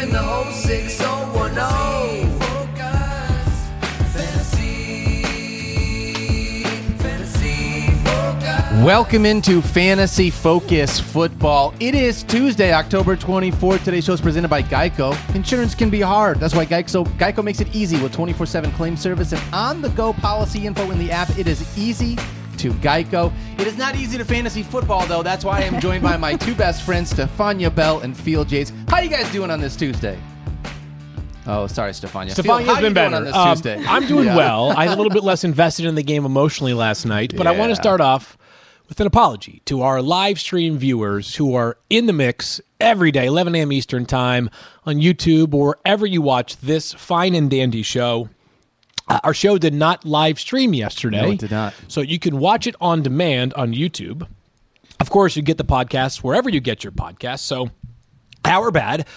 and the 06010. Fantasy Focus. Welcome into Fantasy Focus Football. It is Tuesday, October 24th. Today's show is presented by Geico. Insurance can be hard. That's why Geico makes it easy with 24/7 claim service and on-the-go policy info in the app. It is easy to Geico. It is not easy to fantasy football, though. That's why I am joined by my two best friends, Stefania Bell and Field Yates. How you guys doing on this Tuesday? Oh, sorry, Stefania. Stefania's been better. On this Tuesday? I'm doing well. I'm a little bit less invested in the game emotionally last night, but I want to start off with an apology to our live stream viewers who are in the mix every day, 11 a.m. Eastern time on YouTube or wherever you watch this fine and dandy show. Our show did not live stream yesterday. No, it did not. So you can watch it on demand on YouTube. Of course, you get the podcasts wherever you get your podcasts. So our bad.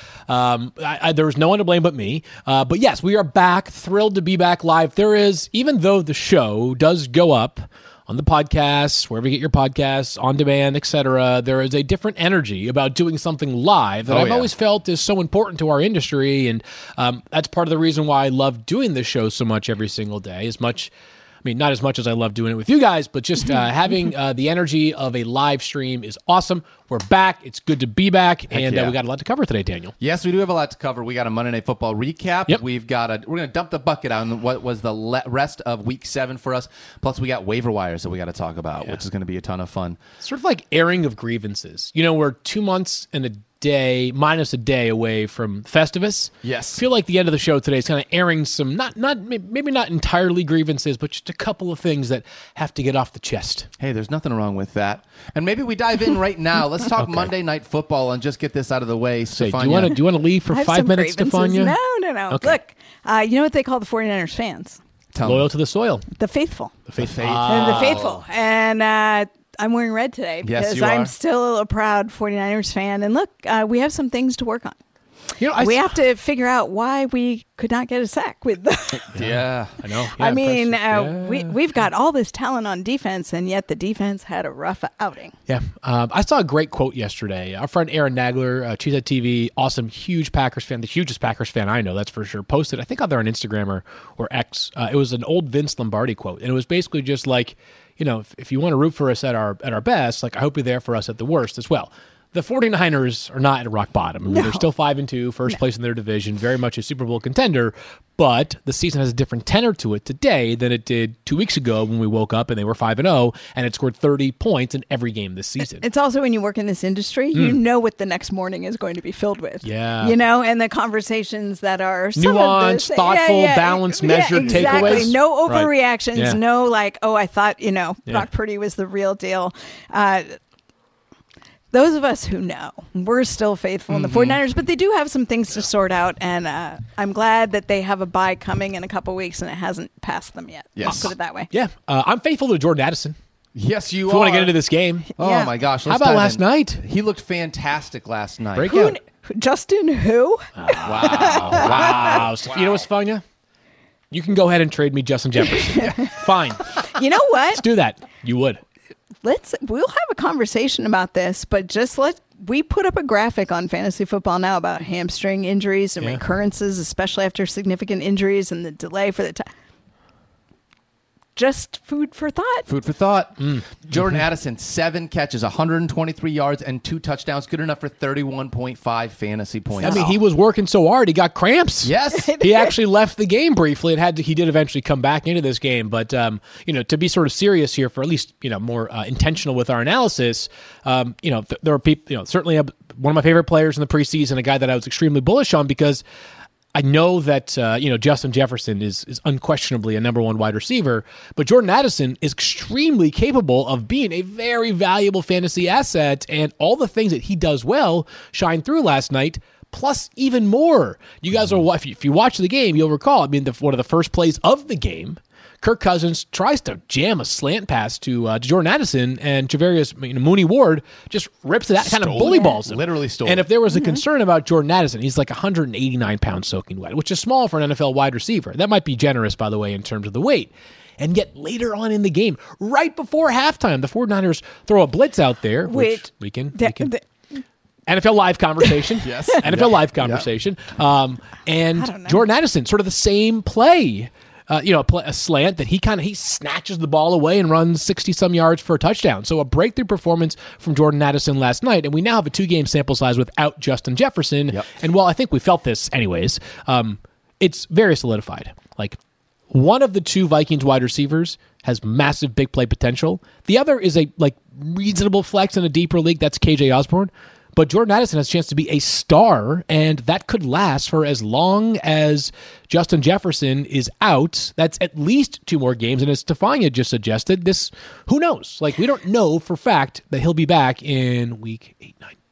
There was no one to blame but me. But yes, we are back. Thrilled to be back live. There is, even though the show does go up on the podcasts, wherever you get your podcasts, on demand, etc., there is a different energy about doing something live that I've always felt is so important to our industry. And that's part of the reason why I love doing this show so much every single day. Not as much as I love doing it with you guys, but just having the energy of a live stream is awesome. We're back. It's good to be back, and we got a lot to cover today, Daniel. Yes, we do have a lot to cover. We got a Monday Night Football recap. Yep. We're going to dump the bucket on what was the rest of Week 7 for us. Plus, we got waiver wires that we got to talk about, which is going to be a ton of fun. Sort of like airing of grievances. You know, we're 2 months and a day, minus a day away from Festivus. Yes. I feel like the end of the show today is kind of airing some, maybe not entirely grievances, but just a couple of things that have to get off the chest. Hey, there's nothing wrong with that. And maybe we dive in right now. Let's talk Monday Night Football and just get this out of the way. Say, Stefania. do you want to leave for 5 minutes, Stefania? No. Okay. Look, you know what they call the 49ers fans? Loyal to the soil. The faithful. The faithful. And the faithful. And I'm wearing red today because I'm still a proud 49ers fan. And look, we have some things to work on. You know, we have to figure out why we could not get a sack with the Yeah, I know. Yeah, we've got all this talent on defense, and yet the defense had a rough outing. Yeah. I saw a great quote yesterday. Our friend Aaron Nagler, Cheesehead TV, awesome, huge Packers fan, the hugest Packers fan I know, that's for sure, posted, I think out there on Instagram or X. It was an old Vince Lombardi quote, and it was basically just like, you know, if you want to root for us at our best, like I hope you're there for us at the worst as well. The 49ers are not at rock bottom. I mean, they're still 5-2, first place in their division, very much a Super Bowl contender, but the season has a different tenor to it today than it did 2 weeks ago when we woke up and they were 5-0 and it scored 30 points in every game this season. It's also when you work in this industry, you know what the next morning is going to be filled with. Yeah. You know, and the conversations that are nuanced, thoughtful, balanced, measured takeaways. No overreactions. Right. No like, oh, I thought, Brock Purdy was the real deal. Those of us who know, we're still faithful in the 49ers, but they do have some things to sort out, and I'm glad that they have a bye coming in a couple weeks, and it hasn't passed them yet. Yes. I'll put it that way. Yeah. I'm faithful to Jordan Addison. Yes, you If you want to get into this game. Oh, my gosh. How about last night? He looked fantastic last night. Breakout. Justin who? Wow. You know what's fun, you can go ahead and trade me Justin Jefferson. Fine. You know what? Let's do that. You would. We'll have a conversation about this, but we put up a graphic on Fantasy Football Now about hamstring injuries and recurrences, especially after significant injuries and the delay for the time. Just food for thought. Food for thought. Jordan Addison, 7 catches, 123 yards, and 2 touchdowns. Good enough for 31.5 fantasy points. I mean, he was working so hard, he got cramps. Yes. He actually left the game briefly. He did eventually come back into this game. But, to be sort of serious here for at least, more intentional with our analysis, there are people, certainly one of my favorite players in the preseason, a guy that I was extremely bullish on because I know that, Justin Jefferson is unquestionably a number 1 wide receiver, but Jordan Addison is extremely capable of being a very valuable fantasy asset, and all the things that he does well shine through last night, plus even more. You guys if you watch the game, you'll recall, one of the first plays of the game, Kirk Cousins tries to jam a slant pass to Jordan Addison, and Javarius Mooney Ward just rips that kind of bully balls him. Literally stole. And if there was a concern about Jordan Addison, he's like 189 pounds soaking wet, which is small for an NFL wide receiver. That might be generous, by the way, in terms of the weight. And yet later on in the game, right before halftime, the 49ers throw a blitz out there, which we can NFL Live conversation. Yes. NFL Live conversation. And Jordan Addison, sort of the same play. A slant that he snatches the ball away and runs 60-some yards for a touchdown. So a breakthrough performance from Jordan Addison last night, and we now have a 2-game sample size without Justin Jefferson. Yep. And while I think we felt this anyways, it's very solidified. Like, one of the 2 Vikings wide receivers has massive big play potential. The other is a reasonable flex in a deeper league. That's KJ Osborne. But Jordan Addison has a chance to be a star, and that could last for as long as Justin Jefferson is out. That's at least 2 more games, and as Stefania just suggested, who knows? We don't know for fact that he'll be back in week 8,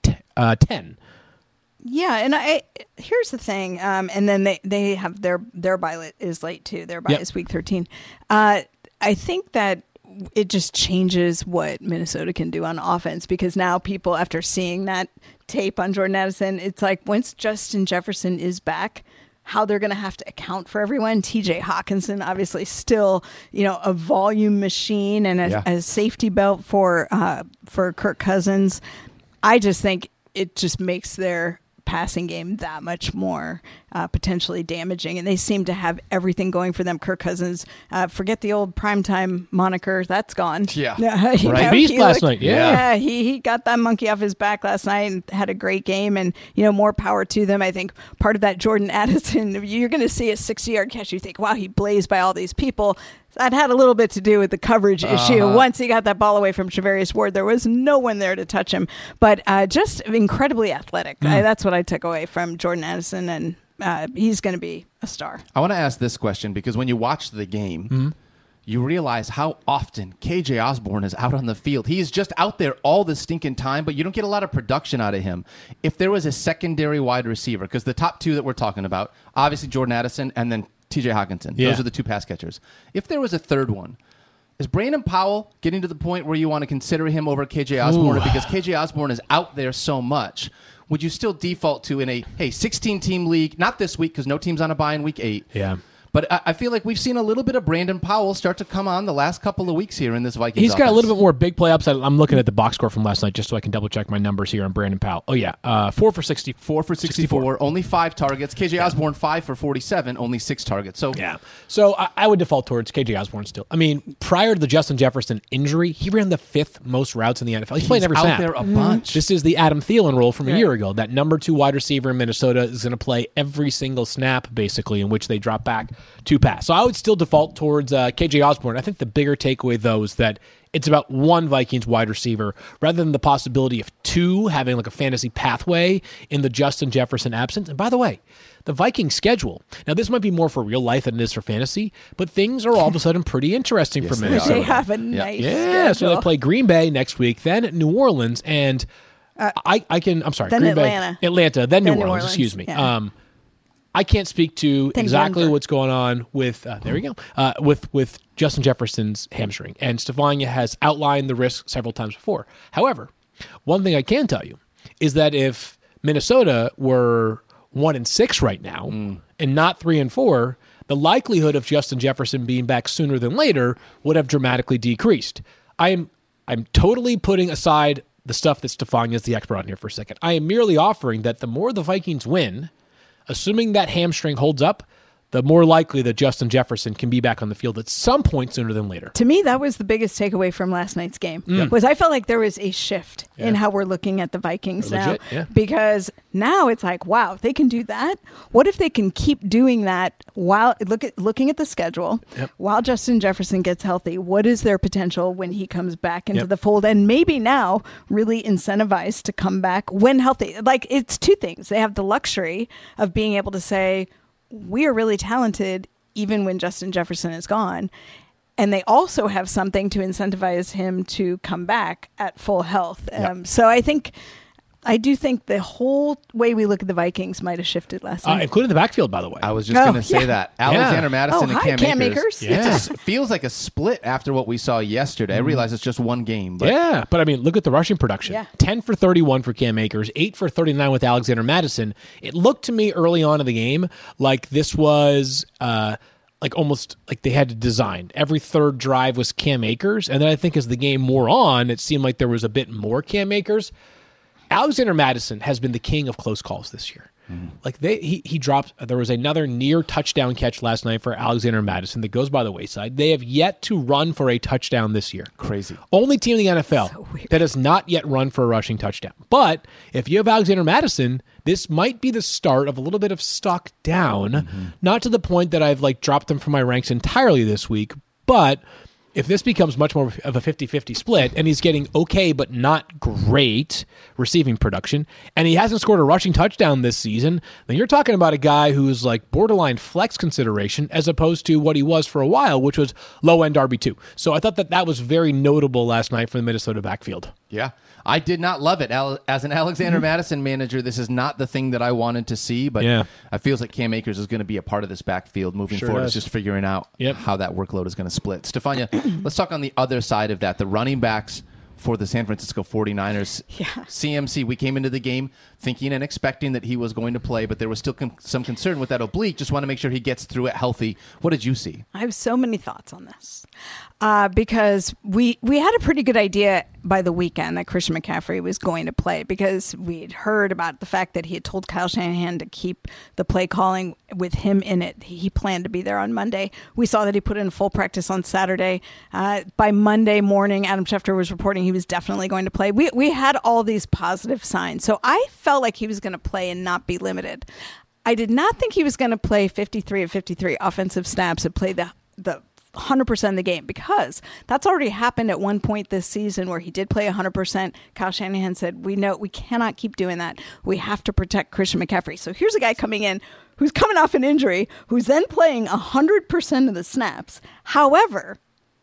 9, 10. Yeah, and here's the thing, and then they have their bye is late too. Their bye is week 13. I think that it just changes what Minnesota can do on offense, because now people, after seeing that tape on Jordan Addison, it's like once Justin Jefferson is back, how they're going to have to account for everyone. TJ Hawkinson, obviously still, a volume machine and a safety belt for Kirk Cousins. I just think it just makes their passing game that much more potentially damaging, and they seem to have everything going for them. Kirk Cousins, forget the old primetime moniker, that's gone. Beast last night. He got that monkey off his back last night and had a great game, and more power to them. I think part of that Jordan Addison, you're going to see a 60-yard catch, you think, wow, he blazed by all these people. That had a little bit to do with the coverage issue. Once he got that ball away from Charvarius Ward, there was no one there to touch him. But just incredibly athletic. That's what I took away from Jordan Addison, and he's going to be a star. I want to ask this question, because when you watch the game, you realize how often KJ Osborne is out on the field. He is just out there all the stinking time, but you don't get a lot of production out of him. If there was a secondary wide receiver, because the top 2 that we're talking about, obviously Jordan Addison and then TJ Hawkinson. Those are the 2 pass catchers. If there was a third one, is Brandon Powell getting to the point where you want to consider him over KJ Osborne? Because KJ Osborne is out there so much, would you still default to in a 16-team league, not this week because no team's on a bye in week 8. Yeah. But I feel like we've seen a little bit of Brandon Powell start to come on the last couple of weeks here in this Vikings He's got offense. a little bit more big play upside. I'm looking at the box score from last night just so I can double-check my numbers here on Brandon Powell. 4 for 60. 4 for 64, only 5 targets. KJ Osborne, 5 for 47, only 6 targets. So I would default towards KJ Osborne still. I mean, prior to the Justin Jefferson injury, he ran the 5th most routes in the NFL. He's playing every snap. Out there a bunch. This is the Adam Thielen role from a year ago. That number 2 wide receiver in Minnesota is going to play every single snap, basically, in which they drop back to pass. So I would still default towards KJ Osborne. I think the bigger takeaway, though, is that it's about 1 Vikings wide receiver rather than the possibility of 2 having a fantasy pathway in the Justin Jefferson absence. And by the way, the Vikings schedule, now this might be more for real life than it is for fantasy, but things are all of a sudden pretty interesting for Minnesota. They have a nice schedule. So they play Green Bay next week, then New Orleans, and then Green Atlanta. Bay, then New Orleans, excuse me. Yeah. I can't speak to exactly Denver. what's going on with with Justin Jefferson's hamstring, and Stefania has outlined the risk several times before. However, one thing I can tell you is that if Minnesota were 1-6 right now and not 3-4, the likelihood of Justin Jefferson being back sooner than later would have dramatically decreased. I'm totally putting aside the stuff that Stefania is the expert on here for a second. I am merely offering that the more the Vikings win, assuming that hamstring holds up, the more likely that Justin Jefferson can be back on the field at some point sooner than later. To me, that was the biggest takeaway from last night's game. Was I felt like there was a shift in how we're looking at the Vikings now. Because now it's like, wow, if they can do that, what if they can keep doing that while looking at the schedule, while Justin Jefferson gets healthy? What is their potential when he comes back into the fold? And maybe now really incentivized to come back when healthy. Like, it's 2 things. They have the luxury of being able to say, we are really talented even when Justin Jefferson is gone. And they also have something to incentivize him to come back at full health. So I do think the whole way we look at the Vikings might have shifted last night. Including the backfield, by the way. I was just going to say that. Alexander Mattison and Cam Akers. It feels like a split after what we saw yesterday. I realize it's just 1 game. But but I mean, look at the rushing production. 10 for 31 for Cam Akers, 8 for 39 with Alexander Mattison. It looked to me early on in the game like this was almost like they had to design. Every third drive was Cam Akers. And then I think as the game wore on, it seemed like there was a bit more Cam Akers. Alexander Mattison has been the king of close calls this year. Like he dropped. There was another near touchdown catch last night for Alexander Mattison that goes by the wayside. They have yet to run for a touchdown this year. Crazy. Only team in the NFL that has not yet run for a rushing touchdown. But if you have Alexander Mattison, this might be the start of a little bit of stock down. Not to the point that I've dropped them from my ranks entirely this week, but if this becomes much more of a 50-50 split and he's getting okay but not great receiving production and he hasn't scored a rushing touchdown this season, then you're talking about a guy who's borderline flex consideration as opposed to what he was for a while, which was low-end RB2. So I thought that was very notable last night for the Minnesota backfield. Yeah. I did not love it. As an Alexander Mattison manager, this is not the thing that I wanted to see, but I feel like Cam Akers is going to be a part of this backfield moving forward. It's just figuring out how that workload is going to split. Stefania, let's talk on the other side of that, the running backs for the San Francisco 49ers. Yeah. CMC, we came into the game thinking and expecting that he was going to play, but there was still some concern with that oblique. Just want to make sure he gets through it healthy. What did you see? I have so many thoughts on this because we had a pretty good idea by the weekend that Christian McCaffrey was going to play because we'd heard about the fact that he had told Kyle Shanahan to keep the play calling with him in it. He planned to be there on Monday. We saw that he put in full practice on Saturday. By Monday morning, Adam Schefter was reporting he was definitely going to play. We had all these positive signs. So I felt like he was going to play and not be limited. I did not think he was going to play 53 of 53 offensive snaps and play the 100% of the game because that's already happened at one point this season where he did play 100%. Kyle Shanahan said, we know we cannot keep doing that. We have to protect Christian McCaffrey. So here's a guy coming in who's coming off an injury, who's then playing 100% of the snaps. However,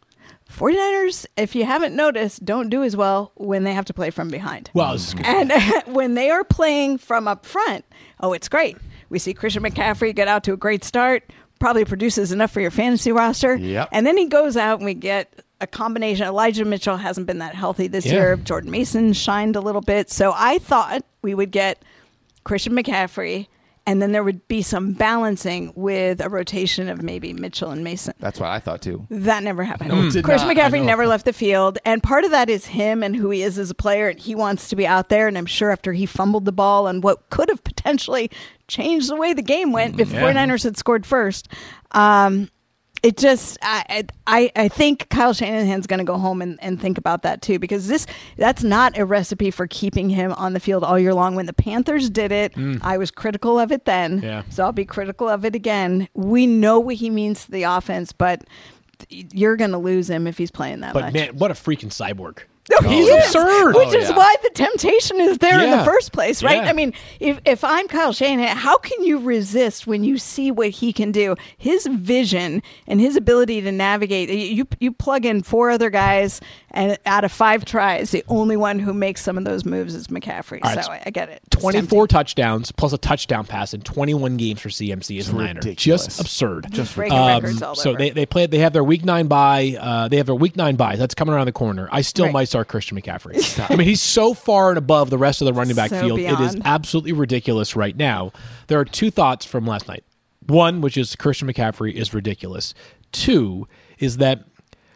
49ers, if you haven't noticed, don't do as well when they have to play from behind. Well, and when they are playing from up front, it's great. We see Christian McCaffrey get out to a great start, probably produces enough for your fantasy roster. Yep. And then he goes out and we get a combination. Elijah Mitchell hasn't been that healthy this year. Jordan Mason shined a little bit. So I thought we would get Christian McCaffrey, and then there would be some balancing with a rotation of maybe Mitchell and Mason. That's what I thought, too. That never happened. Christian McCaffrey never left the field. And part of that is him and who he is as a player. And he wants to be out there. And I'm sure after he fumbled the ball and what could have potentially changed the way the game went if 49ers had scored first, it just, I think Kyle Shanahan's going to go home and think about that too, because that's not a recipe for keeping him on the field all year long. When the Panthers did it, I was critical of it then, so I'll be critical of it again. We know what he means to the offense, but you're going to lose him if he's playing that much. But man, what a freaking cyborg. He's absurd. Which is why the temptation is there in the first place, right? I mean, if I'm Kyle Shanahan, how can you resist when you see what he can do? His vision and his ability to navigate. You plug in 4 other guys, and out of 5 tries, the only one who makes some of those moves is McCaffrey. Right, so I get it. 24 touchdowns plus a touchdown pass in 21 games for CMC as a Niner. Ridiculous. Just absurd. Just breaking records all so over. They have their week 9 bye. They have their week 9 bye. That's coming around the corner. I still might start Christian McCaffrey. I mean, he's so far and above the rest of the running back field. Beyond. It is absolutely ridiculous right now. There are 2 thoughts from last night. One, which is Christian McCaffrey is ridiculous. 2 is that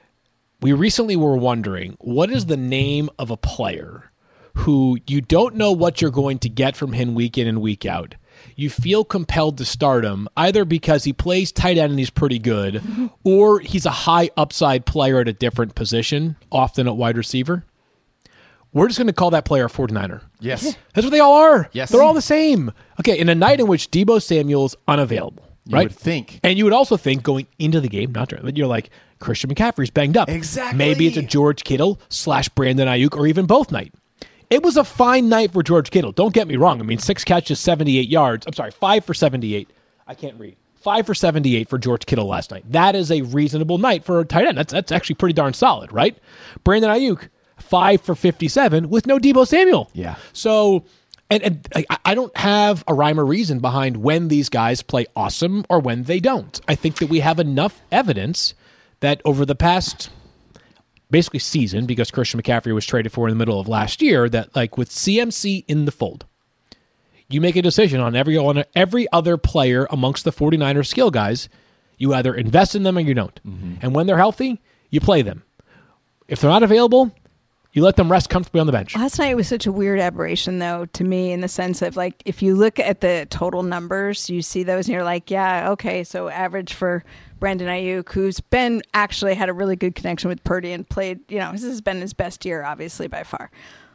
we recently were wondering, what is the name of a player who you don't know what you're going to get from him week in and week out? You feel compelled to start him either because he plays tight end and he's pretty good, or he's a high upside player at a different position, often at wide receiver. We're just going to call that player a 49er. Yes. That's what they all are. Yes. They're all the same. Okay, in a night in which Deebo Samuel's unavailable, you would think. And you would also think going into the game, not during, but you're like, Christian McCaffrey's banged up. Exactly. Maybe it's a George Kittle / Brandon Ayuk or even both night. It was a fine night for George Kittle. Don't get me wrong. I mean, 6 catches, 78 yards. I'm sorry, 5 for 78. I can't read. 5 for 78 for George Kittle last night. That is a reasonable night for a tight end. That's actually pretty darn solid, right? Brandon Ayuk, 5 for 57 with no Deebo Samuel. Yeah. So, and I don't have a rhyme or reason behind when these guys play awesome or when they don't. I think that we have enough evidence that over the past basically season, because Christian McCaffrey was traded for in the middle of last year, that like with CMC in the fold, you make a decision on every other player amongst the 49ers skill guys. You either invest in them or you don't. And when they're healthy, you play them. If they're not available, You let them rest comfortably on the bench. Last night was such a weird aberration, though, to me, in the sense of, like, if you look at the total numbers, you see those and you're like, yeah, okay, so average for Brandon Ayuk, who's been actually had a really good connection with Purdy and played, this has been his best year, obviously, by far.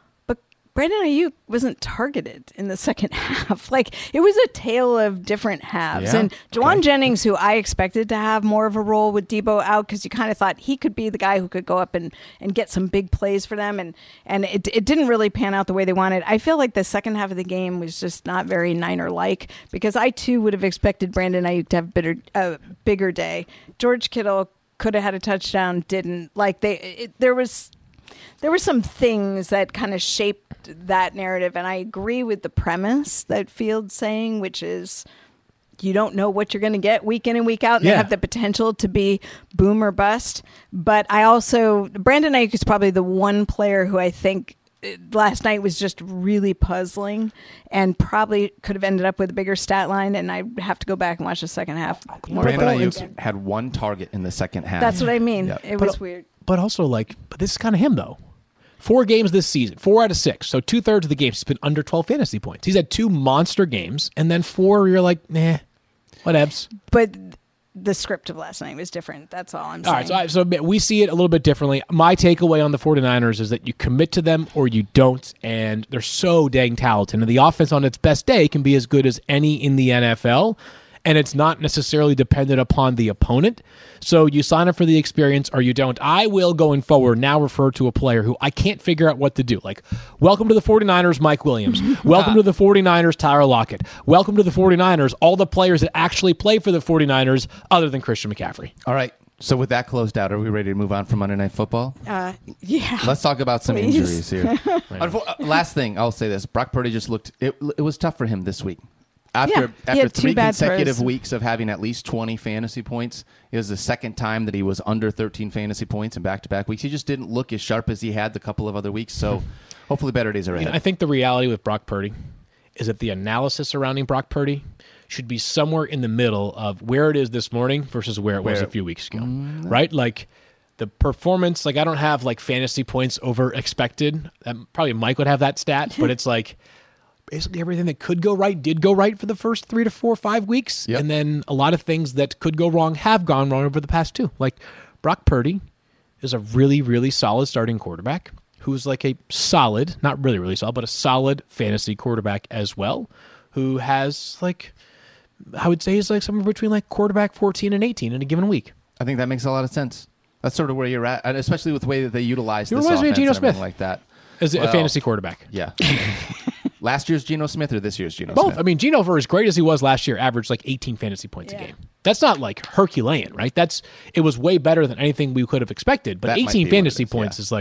Brandon Ayuk wasn't targeted in the second half. Like, it was a tale of different halves. Yeah. And Juwan Jennings, who I expected to have more of a role with Debo out, because you kind of thought he could be the guy who could go up and get some big plays for them. And it didn't really pan out the way they wanted. I feel like the second half of the game was just not very Niner-like, because I, too, would have expected Brandon Ayuk to have a bigger day. George Kittle could have had a touchdown, didn't. Like, there were some things that kind of shaped that narrative, and I agree with the premise that Fields saying, which is you don't know what you're going to get week in and week out, and they have the potential to be boom or bust. But Brandon Ayuk is probably the one player who I think last night was just really puzzling and probably could have ended up with a bigger stat line, and I have to go back and watch the second half. Brandon Ayuk had one target in the second half. That's what I mean. Yep. It was weird. But also, but this is kind of him, though. 4 games this season, 4 out of 6. So 2/3 of the games, he's been under 12 fantasy points. He's had 2 monster games, and then 4, you're like, nah, whatevs. But the script of last night was different. That's all I'm saying. All right, so we see it a little bit differently. My takeaway on the 49ers is that you commit to them or you don't, and they're so dang talented. And the offense on its best day can be as good as any in the NFL, and it's not necessarily dependent upon the opponent. So you sign up for the experience or you don't. I will, going forward, now refer to a player who I can't figure out what to do. Like, welcome to the 49ers, Mike Williams. Welcome to the 49ers, Tyler Lockett. Welcome to the 49ers, all the players that actually play for the 49ers other than Christian McCaffrey. All right. So with that closed out, are we ready to move on from Monday Night Football? Yeah. Let's talk about some injuries here. Last thing, I'll say this. Brock Purdy just looked – it was tough for him this week. After 3 consecutive weeks of having at least 20 fantasy points, it was the second time that he was under 13 fantasy points in back-to-back weeks. He just didn't look as sharp as he had the couple of other weeks, so hopefully better days are ahead. I think the reality with Brock Purdy is that the analysis surrounding Brock Purdy should be somewhere in the middle of where it is this morning versus where it was a few weeks ago, right? Like, the performance, I don't have, fantasy points over expected. Probably Mike would have that stat, but it's like – basically everything that could go right did go right for the first 3 to 4 or 5 weeks. Yep. And then a lot of things that could go wrong have gone wrong over the past 2. Like, Brock Purdy is a really, really solid starting quarterback who's a solid, not really, really solid, but a solid fantasy quarterback as well, who has, I would say he's somewhere between quarterback 14 and 18 in a given week. I think that makes a lot of sense. That's sort of where you're at, and especially with the way that they utilize this offense and everything like that. As a fantasy quarterback. Yeah. Last year's Geno Smith or this year's Geno Smith? Smith? Both. I mean, Geno, for as great as he was last year, averaged 18 fantasy points a game. That's not Herculean, right? It was way better than anything we could have expected. But 18 fantasy points is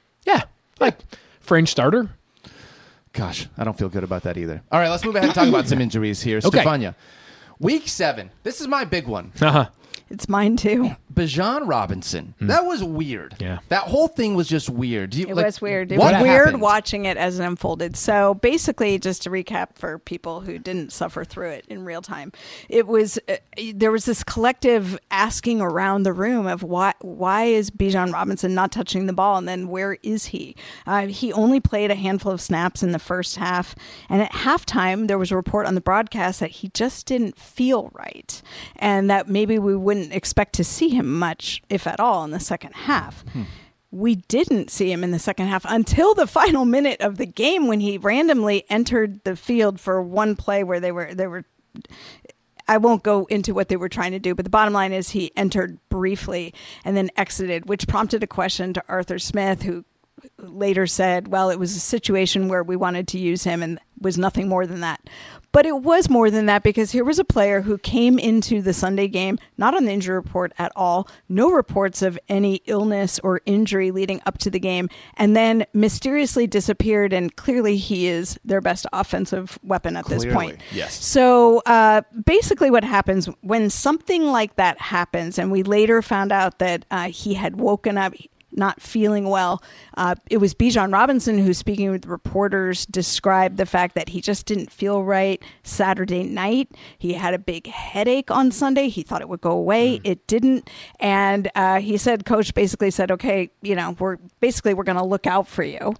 fringe starter. Gosh, I don't feel good about that either. All right, let's move ahead and talk about some injuries here. Okay. Stefania, Week 7. This is my big one. It's mine too. Bijan Robinson. That was weird. Yeah. That whole thing was just weird. It was weird. It was weird watching it as it unfolded. So basically, just to recap for people who didn't suffer through it in real time, it was there was this collective asking around the room of why is Bijan Robinson not touching the ball, and then where is he? He only played a handful of snaps in the first half, and at halftime there was a report on the broadcast that he just didn't feel right, and that maybe we wouldn't expect to see him much, if at all, in the second half. We didn't see him in the second half until the final minute of the game when he randomly entered the field for one play where they were I won't go into what they were trying to do, but the bottom line is he entered briefly and then exited, which prompted a question to Arthur Smith, who later said, well, it was a situation where we wanted to use him and was nothing more than that. But it was more than that, because here was a player who came into the Sunday game, not on the injury report at all, no reports of any illness or injury leading up to the game, and then mysteriously disappeared, and clearly he is their best offensive weapon at this point. Yes. So basically what happens when something like that happens, and we later found out that he had woken up, not feeling well. It was Bijan Robinson who, speaking with reporters, described the fact that he just didn't feel right Saturday night. He had a big headache on Sunday. He thought it would go away. It didn't. And he said, Coach basically said, okay, we're going to look out for you.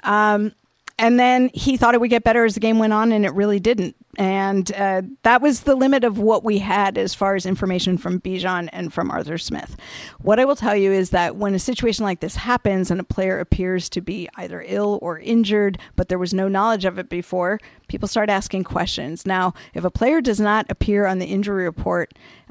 And then he thought it would get better as the game went on, and it really didn't. And that was the limit of what we had as far as information from Bijan and from Arthur Smith. What I will tell you is that when a situation like this happens and a player appears to be either ill or injured, but there was no knowledge of it before, people start asking questions. Now, if a player does not appear on the injury report,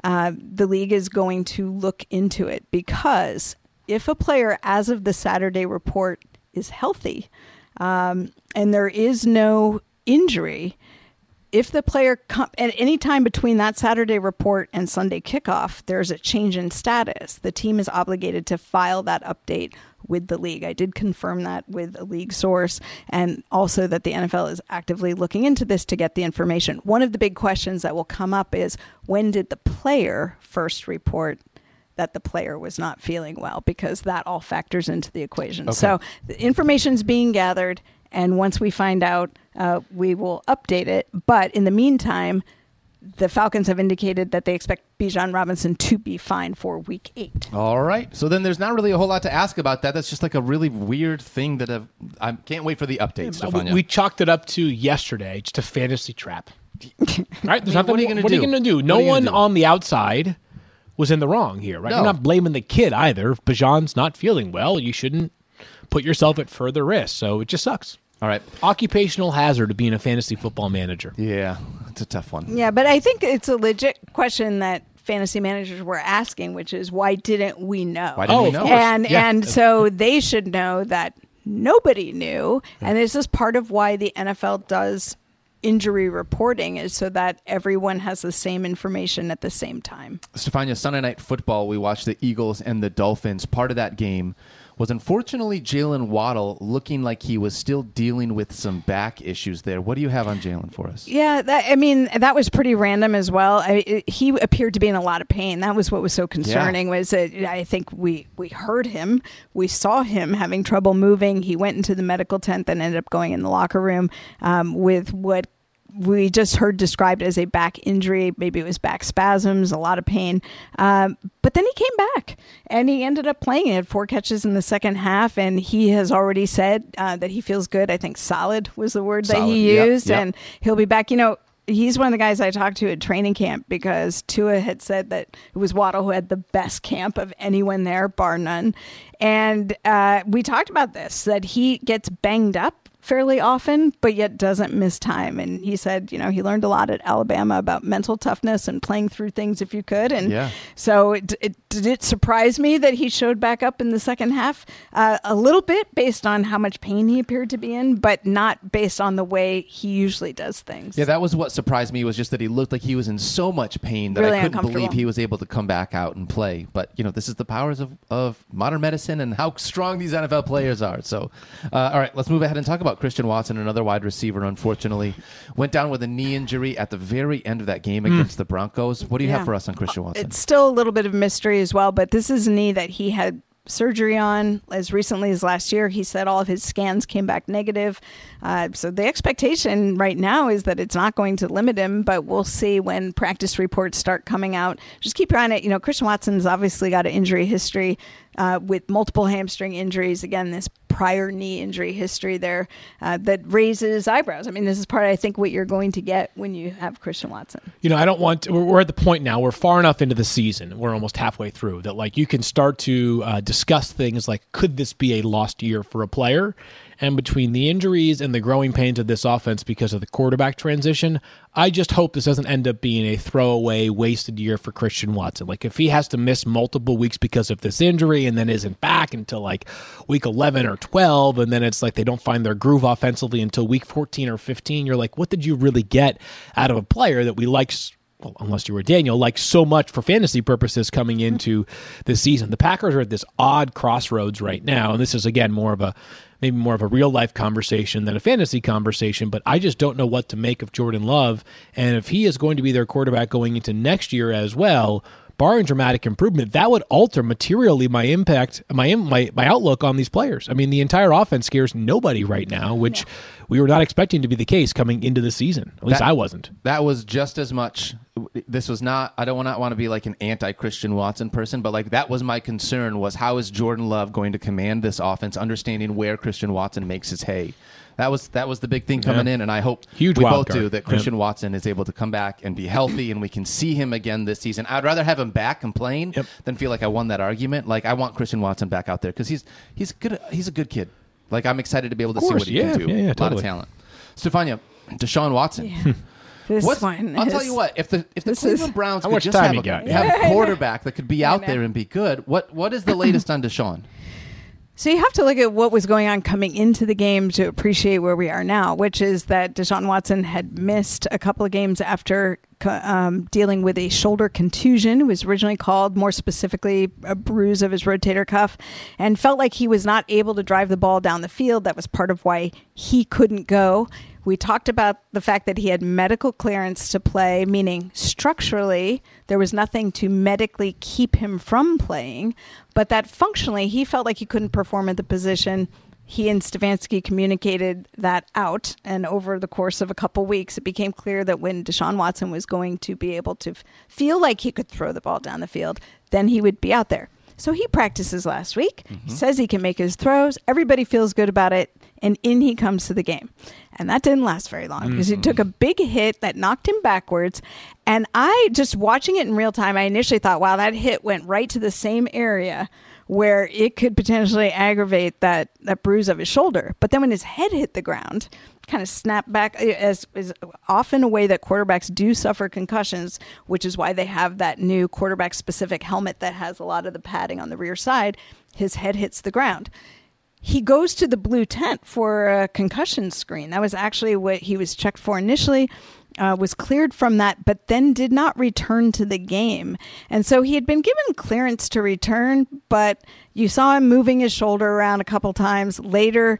the league is going to look into it, because if a player, as of the Saturday report, is healthy, and there is no injury, if the player at any time between that Saturday report and Sunday kickoff, there's a change in status, the team is obligated to file that update with the league. I did confirm that with a league source, and also that the NFL is actively looking into this to get the information. One of the big questions that will come up is, when did the player first report that the player was not feeling well? Because that all factors into the equation. Okay. So the information's being gathered, and once we find out, we will update it. But in the meantime, the Falcons have indicated that they expect Bijan Robinson to be fine for Week 8. All right. So then there's not really a whole lot to ask about that. That's just like a really weird thing that I can't wait for the updates, Stefania. We chalked it up to yesterday, just a fantasy trap. Right? There's what are you going to do? What are you going to do? No one on the outside was in the wrong here, right? No. You're not blaming the kid either. If Bijan's not feeling well, you shouldn't put yourself at further risk. So it just sucks. All right. Occupational hazard of being a fantasy football manager. Yeah, it's a tough one. Yeah, but I think it's a legit question that fantasy managers were asking, which is, why didn't we know? Why didn't we know? And so they should know that nobody knew. And this is part of why the NFL does injury reporting, is so that everyone has the same information at the same time. Stefania, Sunday Night Football, we watched the Eagles and the Dolphins. Part of that game was unfortunately Jalen Waddle looking like he was still dealing with some back issues there. What do you have on Jalen for us? Yeah, that was pretty random as well. He appeared to be in a lot of pain. That was what was so concerning. Was that I think we heard him. We saw him having trouble moving. He went into the medical tent, then ended up going in the locker room with what we just heard described as a back injury. Maybe it was back spasms, a lot of pain. But then he came back and he ended up playing. He had 4 catches in the second half, and he has already said that he feels good. I think solid was the word that he used. Yep. And he'll be back. He's one of the guys I talked to at training camp, because Tua had said that it was Waddle who had the best camp of anyone there, bar none. And we talked about this, that he gets banged up fairly often, but yet doesn't miss time. And he said, he learned a lot at Alabama about mental toughness and playing through things if you could. And so did it surprise me that he showed back up in the second half? A little bit, based on how much pain he appeared to be in, but not based on the way he usually does things. Yeah, that was what surprised me, was just that he looked like he was in so much pain that really I couldn't believe he was able to come back out and play. But, this is the powers of modern medicine and how strong these NFL players are. So, all right, let's move ahead and talk about Christian Watson, another wide receiver, unfortunately, went down with a knee injury at the very end of that game against the Broncos. What do you have for us on Christian Watson? It's still a little bit of mystery as well, but this is a knee that he had surgery on as recently as last year. He said all of his scans came back negative. So the expectation right now is that it's not going to limit him, but we'll see when practice reports start coming out. Just keep your eye on it. Christian Watson's obviously got an injury history with multiple hamstring injuries. Again, this prior knee injury history there that raises eyebrows. I mean, this is part, I think, what you're going to get when you have Christian Watson. I don't want to, we're at the point now, we're far enough into the season, we're almost halfway through, that you can start to discuss things like, could this be a lost year for a player? And between the injuries and the growing pains of this offense because of the quarterback transition, I just hope this doesn't end up being a throwaway, wasted year for Christian Watson. If he has to miss multiple weeks because of this injury and then isn't back until week 11 or 12, and then it's they don't find their groove offensively until week 14 or 15, you're like, what did you really get out of a player that we like? Well, unless you were Daniel, so much for fantasy purposes coming into this season. The Packers are at this odd crossroads right now, and this is, again, maybe more of a real-life conversation than a fantasy conversation, but I just don't know what to make of Jordan Love, and if he is going to be their quarterback going into next year as well, barring dramatic improvement, that would alter materially my impact, my outlook on these players. I mean, the entire offense scares nobody right now, which we were not expecting to be the case coming into the season. At least I wasn't. That was just as much. This was not. I don't want to be like an anti-Christian Watson person, but like that was my concern: was how is Jordan Love going to command this offense, understanding where Christian Watson makes his hay. That was the big thing coming in, and I hope we both do that Christian Watson is able to come back and be healthy, and we can see him again this season. I'd rather have him back and playing than feel like I won that argument. Like I want Christian Watson back out there because he's good. He's a good kid. Like I'm excited to be able to see what he can do. Yeah, a lot of talent. Stefania, Deshaun Watson. Yeah. I'll tell you what. If the Cleveland Browns could just have a quarterback that could be out there and be good, what is the latest on Deshaun? So you have to look at what was going on coming into the game to appreciate where we are now, which is that Deshaun Watson had missed a couple of games after dealing with a shoulder contusion. It was originally called, more specifically, a bruise of his rotator cuff, and felt like he was not able to drive the ball down the field. That was part of why he couldn't go. We talked about the fact that he had medical clearance to play, meaning structurally there was nothing to medically keep him from playing, but that functionally he felt like he couldn't perform at the position. He and Stefanski communicated that out, and over the course of a couple weeks, it became clear that when Deshaun Watson was going to be able to feel like he could throw the ball down the field, then he would be out there. So he practices last week. He says he can make his throws. Everybody feels good about it. And in he comes to the game. And that didn't last very long because he took a big hit that knocked him backwards. And I, just watching it in real time, I initially thought, wow, that hit went right to the same area where it could potentially aggravate that bruise of his shoulder. But then when his head hit the ground, kind of snapped back, as is often a way that quarterbacks do suffer concussions, which is why they have that new quarterback-specific helmet that has a lot of the padding on the rear side. His head hits the ground. He goes to the blue tent for a concussion screen. That was actually what he was checked for initially, was cleared from that, but then did not return to the game. And so he had been given clearance to return, but you saw him moving his shoulder around a couple times. Later,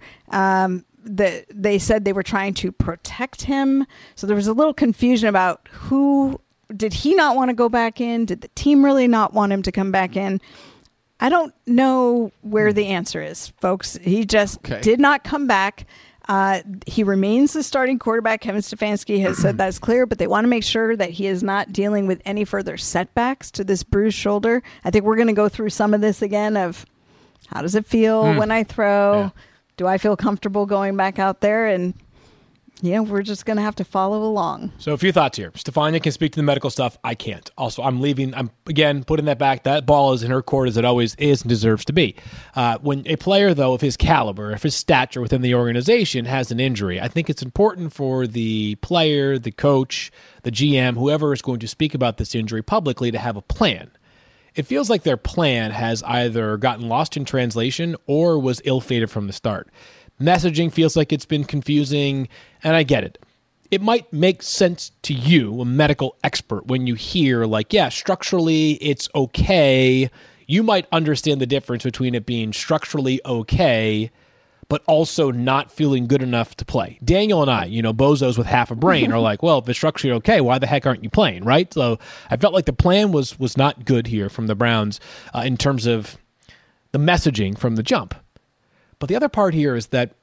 they said they were trying to protect him. So there was a little confusion about did he not want to go back in? Did the team really not want him to come back in? I don't know where the answer is, folks. He just did not come back. He remains the starting quarterback. Kevin Stefanski has said that's clear, but they want to make sure that he is not dealing with any further setbacks to this bruised shoulder. I think we're going to go through some of this again of how does it feel when I throw? Yeah. Do I feel comfortable going back out there? And we're just going to have to follow along. So a few thoughts here. Stefania can speak to the medical stuff. I can't. Also, I'm again putting that back. That ball is in her court as it always is and deserves to be. When a player, though, of his caliber, of his stature within the organization has an injury, I think it's important for the player, the coach, the GM, whoever is going to speak about this injury publicly to have a plan. It feels like their plan has either gotten lost in translation or was ill-fated from the start. Messaging feels like it's been confusing, and I get it. It might make sense to you, a medical expert, when you hear, like, yeah, structurally it's okay. You might understand the difference between it being structurally okay, but also not feeling good enough to play. Daniel and I, bozos with half a brain, are like, well, if it's structurally okay, why the heck aren't you playing, right? So I felt like the plan was not good here from the Browns in terms of the messaging from the jump. But the other part here is that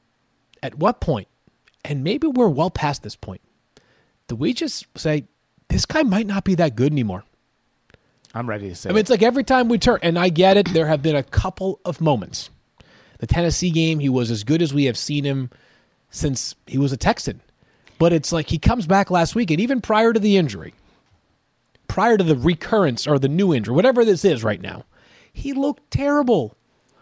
at what point, and maybe we're well past this point, do we just say, this guy might not be that good anymore? I'm ready to say it's like every time we turn, and I get it, there have been a couple of moments. The Tennessee game, he was as good as we have seen him since he was a Texan. But it's like he comes back last week, and even prior to the injury, prior to the recurrence or the new injury, whatever this is right now, he looked terrible.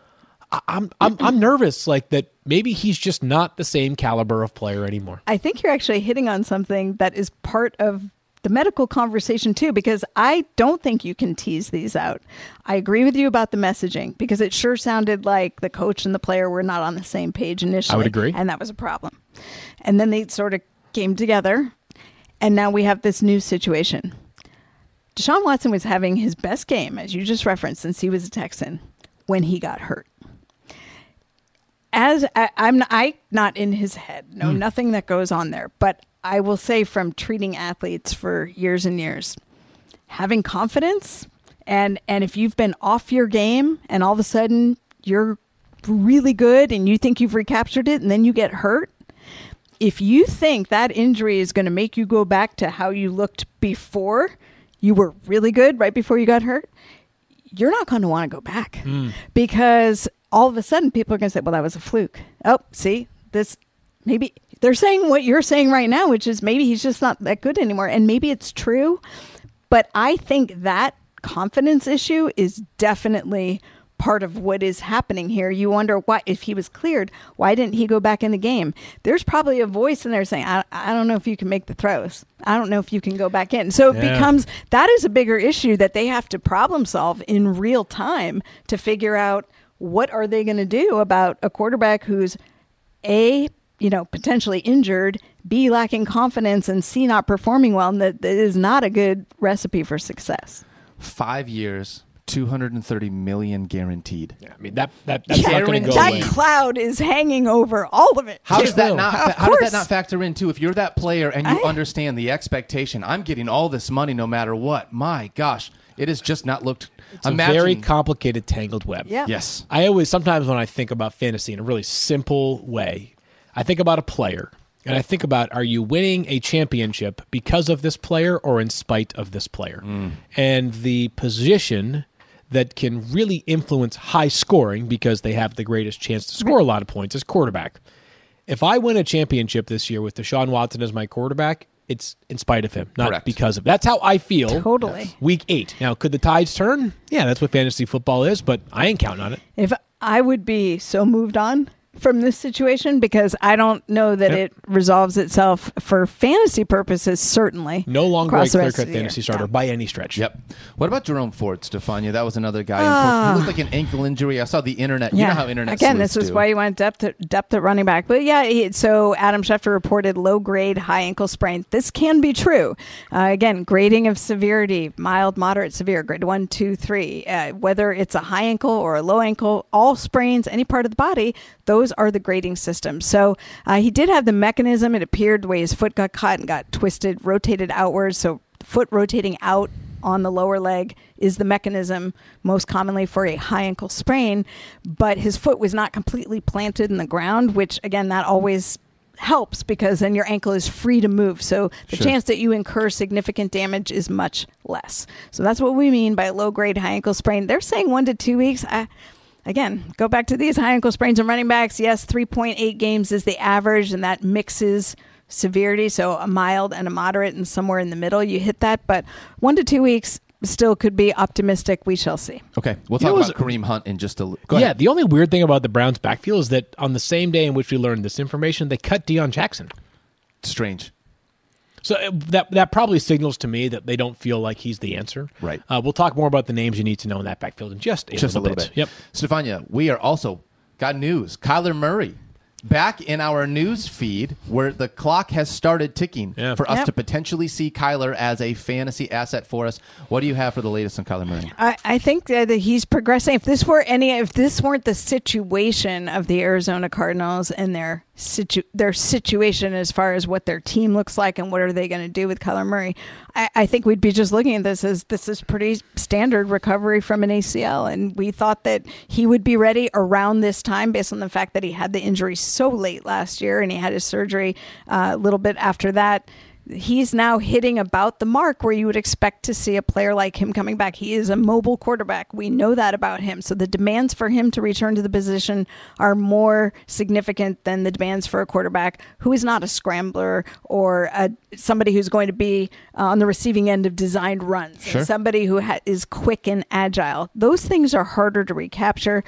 I'm nervous, like that maybe he's just not the same caliber of player anymore. I think you're actually hitting on something that is part of the medical conversation too, because I don't think you can tease these out. I agree with you about the messaging because it sure sounded like the coach and the player were not on the same page initially. I would agree. And that was a problem. And then they sort of came together, and now we have this new situation. Deshaun Watson was having his best game, as you just referenced, since he was a Texan, when he got hurt. I'm not in his head. No, nothing that goes on there. But I will say, from treating athletes for years and years, having confidence, and if you've been off your game and all of a sudden you're really good and you think you've recaptured it and then you get hurt, if you think that injury is going to make you go back to how you looked before you were really good, right before you got hurt, you're not going to want to go back because all of a sudden people are going to say, well, that was a fluke. Oh, see, this maybe they're saying what you're saying right now, which is maybe he's just not that good anymore. And maybe it's true. But I think that confidence issue is definitely part of what is happening here. You wonder why, if he was cleared, why didn't he go back in the game? There's probably a voice in there saying, I don't know if you can make the throws. I don't know if you can go back in. So it becomes, that is a bigger issue that they have to problem solve in real time to figure out what are they going to do about a quarterback who's A, potentially injured, B, lacking confidence, and C, not performing well. And that is not a good recipe for success. 5 years. $230 million guaranteed. Yeah, I mean that's not going to go away. That cloud is hanging over all of it. How does that not factor in too? If you're that player and you understand the expectation, I'm getting all this money no matter what. My gosh, it has just not looked. It's a very complicated, tangled web. Yeah. Yes. Sometimes when I think about fantasy in a really simple way, I think about a player. And I think about, are you winning a championship because of this player or in spite of this player? And the position that can really influence high scoring because they have the greatest chance to score a lot of points is quarterback. If I win a championship this year with Deshaun Watson as my quarterback, it's in spite of him, not because of. That's how I feel. Totally. Week 8. Now, could the tides turn? Yeah, that's what fantasy football is, but I ain't counting on it. If I would be so moved on from this situation because I don't know that it resolves itself for fantasy purposes, certainly. No longer a clear-cut fantasy starter by any stretch. Yep. What about Jerome Ford, Stefania? That was another guy. He looked like an ankle injury. I saw the internet. You know how internet Again, this is why you want depth at running back. But so Adam Schefter reported low-grade high ankle sprain. This can be true. Again, grading of severity, mild, moderate, severe, grade 1, 2, 3. Whether it's a high ankle or a low ankle, all sprains, any part of the body, those are the grading systems. So he did have the mechanism. It appeared the way his foot got caught and got twisted, rotated outwards. So foot rotating out on the lower leg is the mechanism most commonly for a high ankle sprain. But his foot was not completely planted in the ground, which again, that always helps because then your ankle is free to move. So the chance that you incur significant damage is much less. So that's what we mean by low grade high ankle sprain. They're saying 1 to 2 weeks. Again, go back to these high ankle sprains and running backs. Yes, 3.8 games is the average, and that mixes severity. So a mild and a moderate, and somewhere in the middle, you hit that. But 1 to 2 weeks still could be optimistic. We shall see. Okay, we'll talk about Kareem Hunt in just a little. Go ahead. The only weird thing about the Browns' backfield is that on the same day in which we learned this information, they cut Deion Jackson. Strange. So that probably signals to me that they don't feel like he's the answer. Right. We'll talk more about the names you need to know in that backfield in just a little bit. Yep. Stefania, we are also got news. Kyler Murray back in our news feed where the clock has started ticking for us to potentially see Kyler as a fantasy asset for us. What do you have for the latest on Kyler Murray? I think that he's progressing. If this weren't the situation of the Arizona Cardinals and their situation as far as what their team looks like and what are they going to do with Kyler Murray, I think we'd be just looking at this as this is pretty standard recovery from an ACL. And we thought that he would be ready around this time based on the fact that he had the injury so late last year and he had his surgery a little bit after that. He's now hitting about the mark where you would expect to see a player like him coming back. He is a mobile quarterback. We know that about him. So the demands for him to return to the position are more significant than the demands for a quarterback who is not a scrambler or somebody who's going to be on the receiving end of designed runs. Sure. Somebody who is quick and agile. Those things are harder to recapture,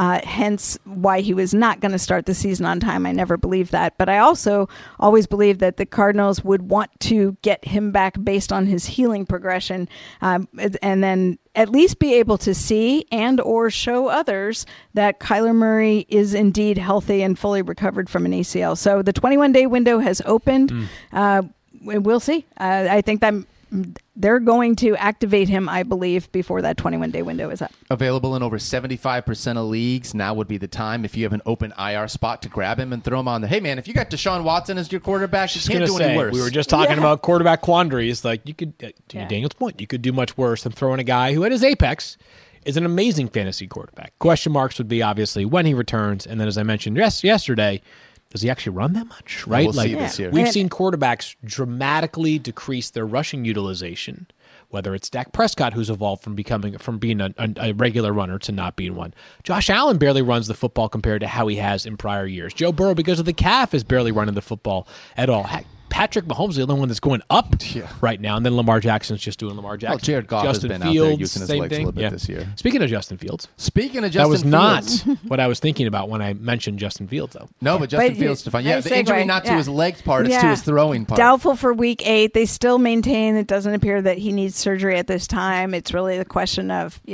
hence why he was not going to start the season on time. I never believed that. But I also always believed that the Cardinals would want to get him back based on his healing progression, and then at least be able to see and or show others that Kyler Murray is indeed healthy and fully recovered from an ACL. So the 21-day window has opened. We'll see. I think that they're going to activate him, I believe, before that 21-day window is up. Available in over 75% of leagues. Now would be the time if you have an open IR spot to grab him and throw him on there. Hey, man, if you got Deshaun Watson as your quarterback, you can't do any worse. We were just talking about quarterback quandaries. Like, you could, to Daniel's point, you could do much worse than throwing a guy who at his apex is an amazing fantasy quarterback. Question marks would be obviously when he returns, and then as I mentioned yesterday, does he actually run that much, right? We'll see this year. We've seen quarterbacks dramatically decrease their rushing utilization, whether it's Dak Prescott, who's evolved from being a regular runner to not being one. Josh Allen barely runs the football compared to how he has in prior years. Joe Burrow, because of the calf, is barely running the football at all. Patrick Mahomes is the only one that's going up right now, and then Lamar Jackson's just doing Lamar Jackson. Well, Jared Goff has been out there using his legs a little bit this year. Speaking of Justin Fields. That was not what I was thinking about when I mentioned Justin Fields, though. No, but Justin Fields, Stefan. Yeah, the injury not to his legs part, it's to his throwing part. Doubtful for week 8. They still maintain it doesn't appear that he needs surgery at this time. It's really the question of,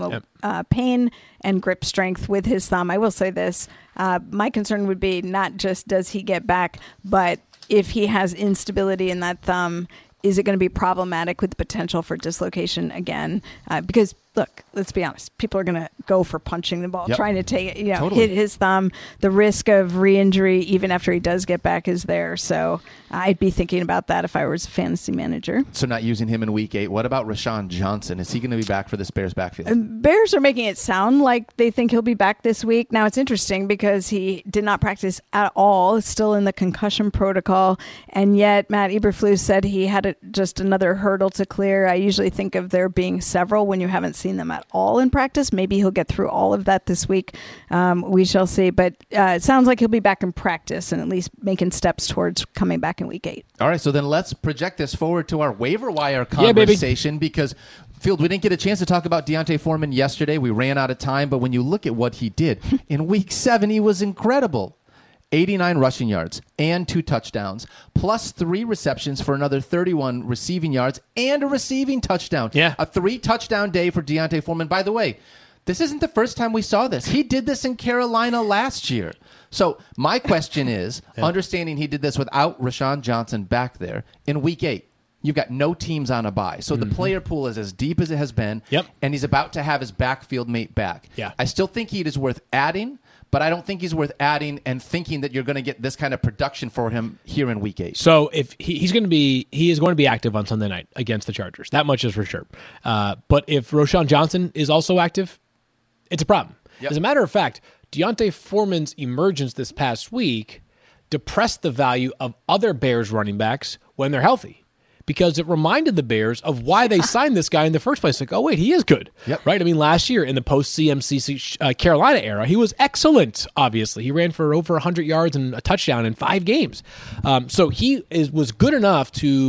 pain and grip strength with his thumb. I will say this. My concern would be not just does he get back, but if he has instability in that thumb, is it going to be problematic with the potential for dislocation again? Because, look, let's be honest. People are going to go for punching the ball, trying to take it, hit his thumb. The risk of re-injury, even after he does get back, is there. So I'd be thinking about that if I was a fantasy manager. So not using him in week 8. What about Rashawn Johnson? Is he going to be back for this Bears backfield? Bears are making it sound like they think he'll be back this week. Now, it's interesting because he did not practice at all. Still in the concussion protocol. And yet, Matt Eberflus said he had just another hurdle to clear. I usually think of there being several when you haven't seen them at all in practice. Maybe he'll get through all of that this week. We shall see. But it sounds like he'll be back in practice and at least making steps towards coming back in week 8. All right, so then let's project this forward to our waiver wire conversation because, Field, we didn't get a chance to talk about D'Onta Foreman yesterday. We ran out of time, but when you look at what he did, in week 7, he was incredible. 89 rushing yards and 2 touchdowns, plus 3 receptions for another 31 receiving yards and a receiving touchdown. Yeah. A 3-touchdown day for D'Onta Foreman. By the way, this isn't the first time we saw this. He did this in Carolina last year. So my question is, understanding he did this without Rashawn Johnson back there, in week 8, you've got no teams on a bye. So the player pool is as deep as it has been, and he's about to have his backfield mate back. Yeah. I still think he is worth adding, but I don't think he's worth adding and thinking that you're going to get this kind of production for him here in week 8. So if he is going to be active on Sunday night against the Chargers. That much is for sure. But if Rashawn Johnson is also active, it's a problem. Yep. As a matter of fact, D'Onta Foreman's emergence this past week depressed the value of other Bears running backs when they're healthy. Because it reminded the Bears of why they signed this guy in the first place. Like, oh, wait, he is good. Yep. Right? I mean, last year in the post-CMC Carolina era, he was excellent, obviously. He ran for over 100 yards and a touchdown in 5 games. So he was good enough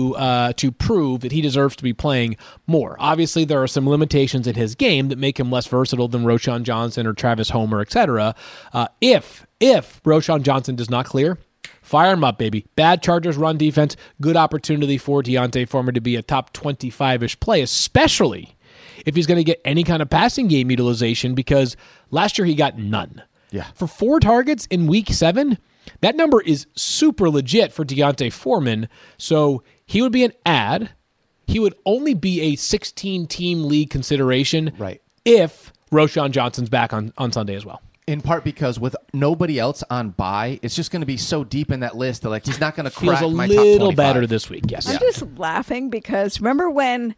to prove that he deserves to be playing more. Obviously, there are some limitations in his game that make him less versatile than Rashawn Johnson or Travis Homer, et cetera. If Rashawn Johnson does not clear, fire him up, baby. Bad Chargers run defense. Good opportunity for D'Onta Foreman to be a top 25-ish play, especially if he's going to get any kind of passing game utilization, because last year he got none. Yeah. For 4 targets in week 7, that number is super legit for D'Onta Foreman. So he would be an add. He would only be a 16-team league consideration if Rashawn Johnson's back on Sunday as well. In part because with nobody else on bye, it's just going to be so deep in that list that like he's not going to crack my top 25. Feels a little better this week, yes. I'm just laughing because remember when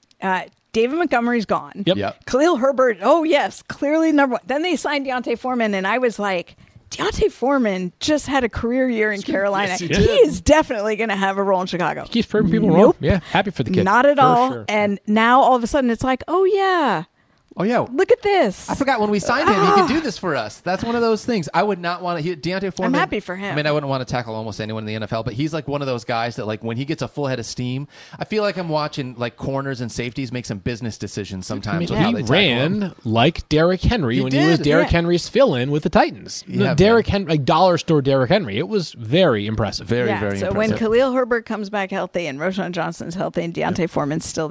David Montgomery's gone? Yep. Khalil Herbert, oh yes, clearly number 1. Then they signed D'Onta Foreman, and I was like, D'Onta Foreman just had a career year in Carolina. Yes, he is definitely going to have a role in Chicago. He keeps proving people wrong. Yeah, happy for the kid. Not at all. Sure. And now all of a sudden it's like, oh yeah. Oh, yeah. Look at this. I forgot when we signed him, he could do this for us. That's one of those things. I would not want to... D'Onta Foreman... I'm happy for him. I mean, I wouldn't want to tackle almost anyone in the NFL, but he's like one of those guys that like when he gets a full head of steam, I feel like I'm watching like corners and safeties make some business decisions sometimes. I mean, he ran like Derrick Henry when he was Derrick Henry's fill-in with the Titans. Derrick Henry, like dollar store Derrick Henry. It was very impressive. Very so impressive. when Khalil Herbert comes back healthy and Rashawn Johnson's healthy and D'Onta Foreman's still there.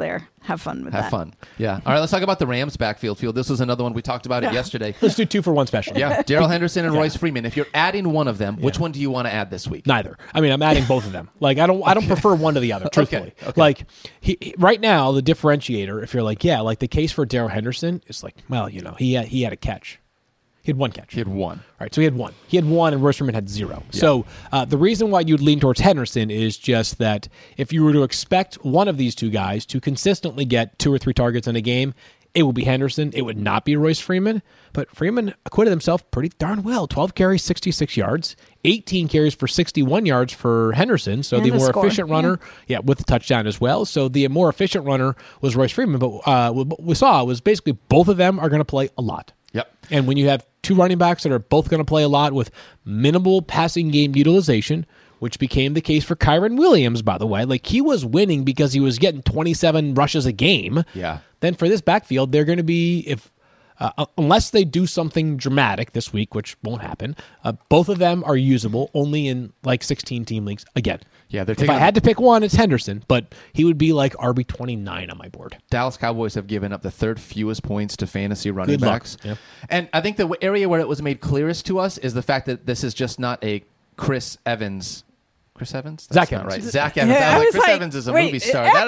have fun with that. Have fun. Yeah. All right, let's talk about the Rams backfield. This was another one. We talked about it yesterday. Let's do 2-for-1 special. Yeah. Darrell Henderson and Royce Freeman. If you're adding one of them, which one do you want to add this week? Neither. I mean, I'm adding both of them. Like, I don't prefer one to the other, truthfully. Okay. Like, right now, the differentiator, if you're like, yeah, like the case for Darrell Henderson is like, well, you know, he had a catch. He had one catch. He had one. All right, so he had one. He had one, and Royce Freeman had 0. Yeah. So the reason why you'd lean towards Henderson is just that if you were to expect one of these two guys to consistently get 2 or 3 targets in a game, it would be Henderson. It would not be Royce Freeman. But Freeman acquitted himself pretty darn well. 12 carries, 66 yards. 18 carries for 61 yards for Henderson. So and the more score. efficient runner, with the touchdown as well. So the more efficient runner was Royce Freeman. But what we saw was basically both of them are going to play a lot. Yep. And when you have 2 running backs that are both going to play a lot with minimal passing game utilization, which became the case for Kyren Williams, by the way. Like, he was winning because he was getting 27 rushes a game. Yeah. Then for this backfield, they're going to be, unless they do something dramatic this week, which won't happen, both of them are usable only in like 16-team leagues. Again, yeah, if I had to pick one, it's Henderson, but he would be like RB29 on my board. Dallas Cowboys have given up the 3rd fewest points to fantasy running backs. Yep. And I think the area where it was made clearest to us is the fact that this is just not a Chris Evans. Chris Evans? That's Zach not Evans. right. Zach Evans. Yeah, Chris Evans is a movie star. That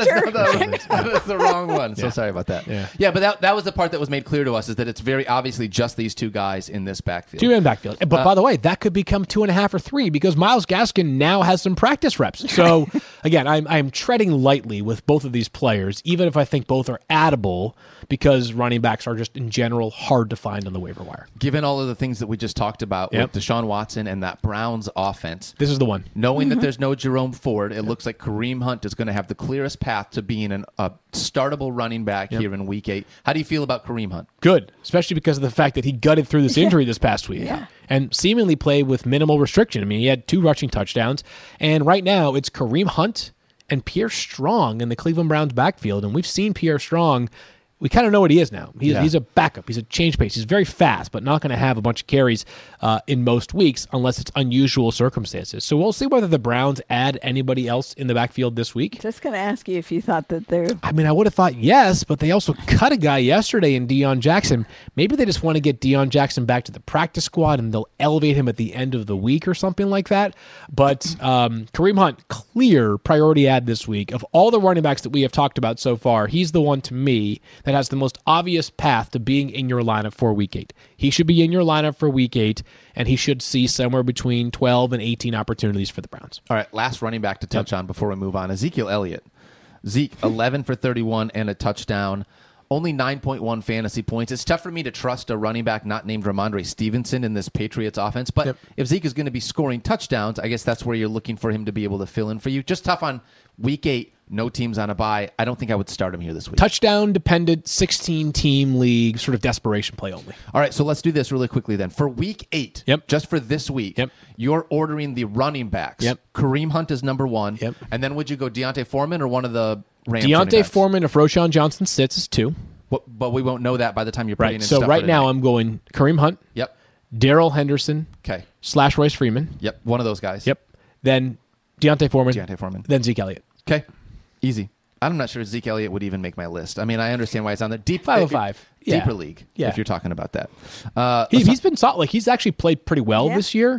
is the wrong one. So sorry about that. Yeah, but that was the part that was made clear to us, is that it's very obviously just these 2 guys in this backfield. 2-man backfield. But by the way, that could become 2.5 or 3 because Myles Gaskin now has some practice reps. So again, I'm treading lightly with both of these players, even if I think both are addable, because running backs are just in general hard to find on the waiver wire. Given all of the things that we just talked about with Deshaun Watson and that Browns offense, this is the one. Knowing that there's no Jerome Ford, it looks like Kareem Hunt is going to have the clearest path to being a startable running back here in Week 8. How do you feel about Kareem Hunt? Good, especially because of the fact that he gutted through this injury this past week and seemingly played with minimal restriction. I mean, he had 2 rushing touchdowns, and right now it's Kareem Hunt and Pierre Strong in the Cleveland Browns backfield, and we've seen Pierre Strong. We kind of know what he is now. He's a backup. He's a change pace. He's very fast, but not going to have a bunch of carries in most weeks unless it's unusual circumstances. So we'll see whether the Browns add anybody else in the backfield this week. Just going to ask you if you thought that they're... I mean, I would have thought yes, but they also cut a guy yesterday in Deion Jackson. Maybe they just want to get Deion Jackson back to the practice squad and they'll elevate him at the end of the week or something like that. But Kareem Hunt, clear priority add this week. Of all the running backs that we have talked about so far, he's the one to me that has the most obvious path to being in your lineup for Week 8. He should be in your lineup for Week 8, and he should see somewhere between 12 and 18 opportunities for the Browns. All right, last running back to touch on before we move on, Ezekiel Elliott. Zeke, 11 for 31 and a touchdown. Only 9.1 fantasy points. It's tough for me to trust a running back not named Ramondre Stevenson in this Patriots offense, but if Zeke is going to be scoring touchdowns, I guess that's where you're looking for him to be able to fill in for you. Just tough on Week 8. No teams on a bye. I don't think I would start him here this week. Touchdown-dependent 16-team league, sort of desperation play only. All right, so let's do this really quickly then. For Week 8, just for this week, you're ordering the running backs. Kareem Hunt is number 1. And then would you go Deontay Foreman or one of the Rams? Deontay Foreman, if Roschon Johnson sits, is 2. But we won't know that by the time you're putting in so stuff right now I'm going Kareem Hunt. Darrell Henderson. / Royce Freeman. One of those guys. Then Deontay Foreman. Then Zeke Elliott. Okay. Easy. I'm not sure Zeke Elliott would even make my list. I mean, I understand why it's on there. 505. Deeper league, if you're talking about that. He's been solid. Like, he's actually played pretty well this year.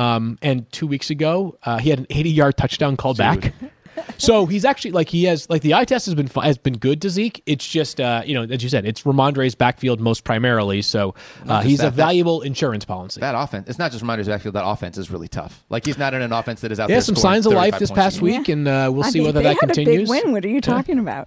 And 2 weeks ago, he had an 80-yard touchdown called back. So he's actually the eye test has been good to Zeke. It's just as you said, it's Ramondre's backfield most primarily. So he's a valuable insurance policy. That offense, it's not just Ramondre's backfield. That offense is really tough. Like, he's not in an offense that is out there. There's some signs of life this past week, and we'll see whether that continues. A big win. What are you talking about?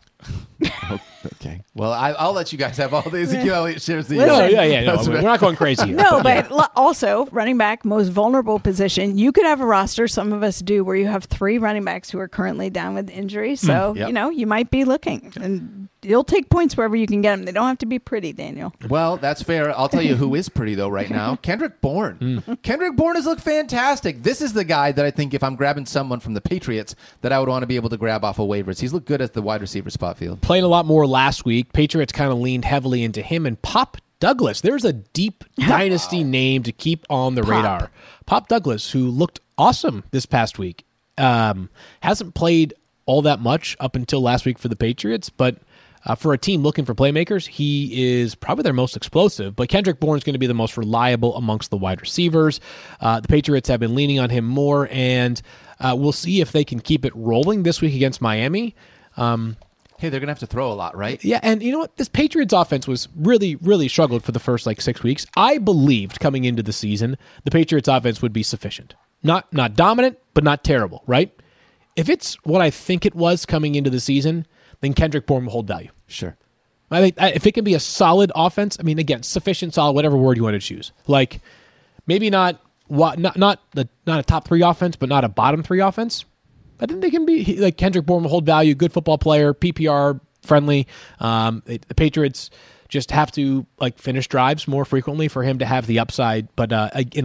Okay. Well, I'll let you guys have all the Ezekiel Elliott shares. We're not going crazy here. No, but also running back, most vulnerable position. You could have a roster, some of us do, where you have 3 running backs who are currently down with injury. So, you might be looking. And you'll take points wherever you can get them. They don't have to be pretty, Daniel. Well, that's fair. I'll tell you who is pretty, though, right now. Kendrick Bourne. Kendrick Bourne has looked fantastic. This is the guy that I think if I'm grabbing someone from the Patriots that I would want to be able to grab off of waivers. He's looked good at the wide receiver spot field. Playing a lot more last week. Patriots kind of leaned heavily into him and Pop Douglas. There's a deep dynasty name to keep on the radar. Pop Douglas, who looked awesome this past week. Hasn't played all that much up until last week for the Patriots, but for a team looking for playmakers, he is probably their most explosive, but Kendrick Bourne is going to be the most reliable amongst the wide receivers. The Patriots have been leaning on him more, and we'll see if they can keep it rolling this week against Miami. Hey, they're going to have to throw a lot, right? Yeah, and you know what? This Patriots offense was really, really struggled for the first 6 weeks. I believed coming into the season the Patriots offense would be sufficient. Not dominant, but not terrible, right? If it's what I think it was coming into the season, then Kendrick Bourne will hold value. Sure. I think if it can be a solid offense, I mean, again, sufficient, solid, whatever word you want to choose. Maybe not a top 3 offense, but not a bottom 3 offense. I think they can be Kendrick Bourne will hold value, good football player, PPR friendly. The Patriots just have to finish drives more frequently for him to have the upside. But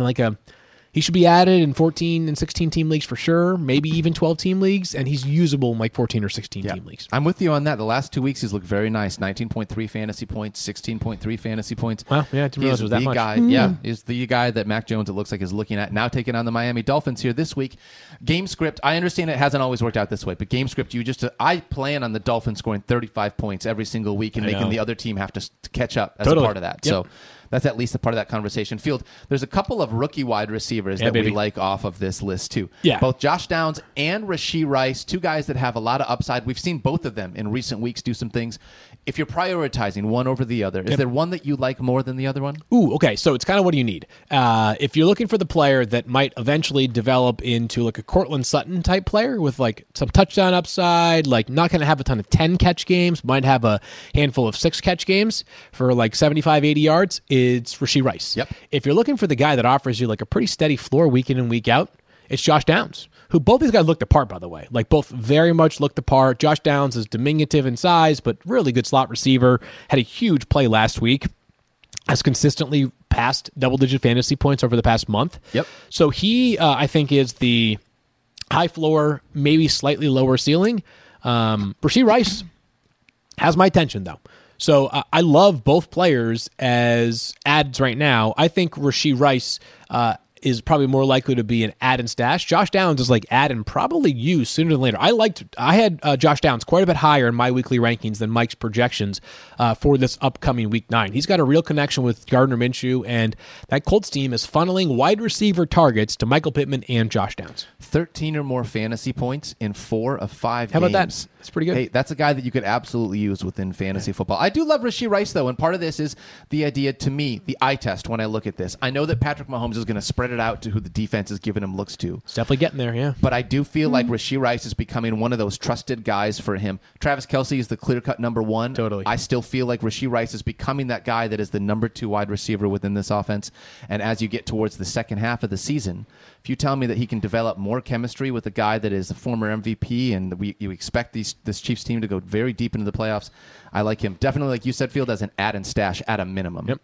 he should be added in 14 and 16 team leagues for sure, maybe even 12 team leagues, and he's usable in 14 or 16 team leagues. I'm with you on that. The last 2 weeks he's looked very nice. 19.3 fantasy points, 16.3 fantasy points. Well, yeah, I didn't realize it was that much. Guy, Yeah, he's the guy that Mac Jones, it looks like, is looking at now, taking on the Miami Dolphins here this week. Game script, I understand it hasn't always worked out this way, but game script, I plan on the Dolphins scoring 35 points every single week and making the other team have to catch up as a part of that. Yep. So that's at least a part of that conversation. Field, there's a couple of rookie wide receivers that we like off of this list too. Yeah. Both Josh Downs and Rashee Rice, 2 guys that have a lot of upside. We've seen both of them in recent weeks do some things. If you're prioritizing one over the other, is there one that you like more than the other one? Ooh, okay. So it's kind of what do you need? If you're looking for the player that might eventually develop into a Cortland Sutton type player with some touchdown upside, not going to have a ton of 10 catch games, might have a handful of 6 catch games for 75, 80 yards, it's Rashee Rice. Yep. If you're looking for the guy that offers you a pretty steady floor week in and week out, it's Josh Downs, who both these guys looked apart, by the way. Both very much looked apart. Josh Downs is diminutive in size, but really good slot receiver. Had a huge play last week. Has consistently passed double-digit fantasy points over the past month. Yep. So he, I think, is the high floor, maybe slightly lower ceiling. Rashee Rice has my attention, though. So I love both players as ads right now. I think Rashee Rice is probably more likely to be an add and stash. Josh Downs is add and probably use sooner than later. I had Josh Downs quite a bit higher in my weekly rankings than Mike's projections for this upcoming week 9. He's got a real connection with Gardner Minshew, and that Colts team is funneling wide receiver targets to Michael Pittman and Josh Downs. 13 or more fantasy points in 4 of 5 games. How about that? That's pretty good. Hey, that's a guy that you could absolutely use within fantasy football. I do love Rashee Rice, though, and part of this is the idea, to me, the eye test when I look at this. I know that Patrick Mahomes is going to spread it out to who the defense is giving him looks to. It's definitely getting there, yeah. But I do feel like Rashee Rice is becoming one of those trusted guys for him. Travis Kelce is the clear-cut number 1. Totally. I still feel like Rashee Rice is becoming that guy that is the number 2 wide receiver within this offense. And as you get towards the second half of the season, if you tell me that he can develop more chemistry with a guy that is a former MVP and you expect this Chiefs team to go very deep into the playoffs, I like him. Definitely, like you said, Field, as an add and stash at a minimum. Yep.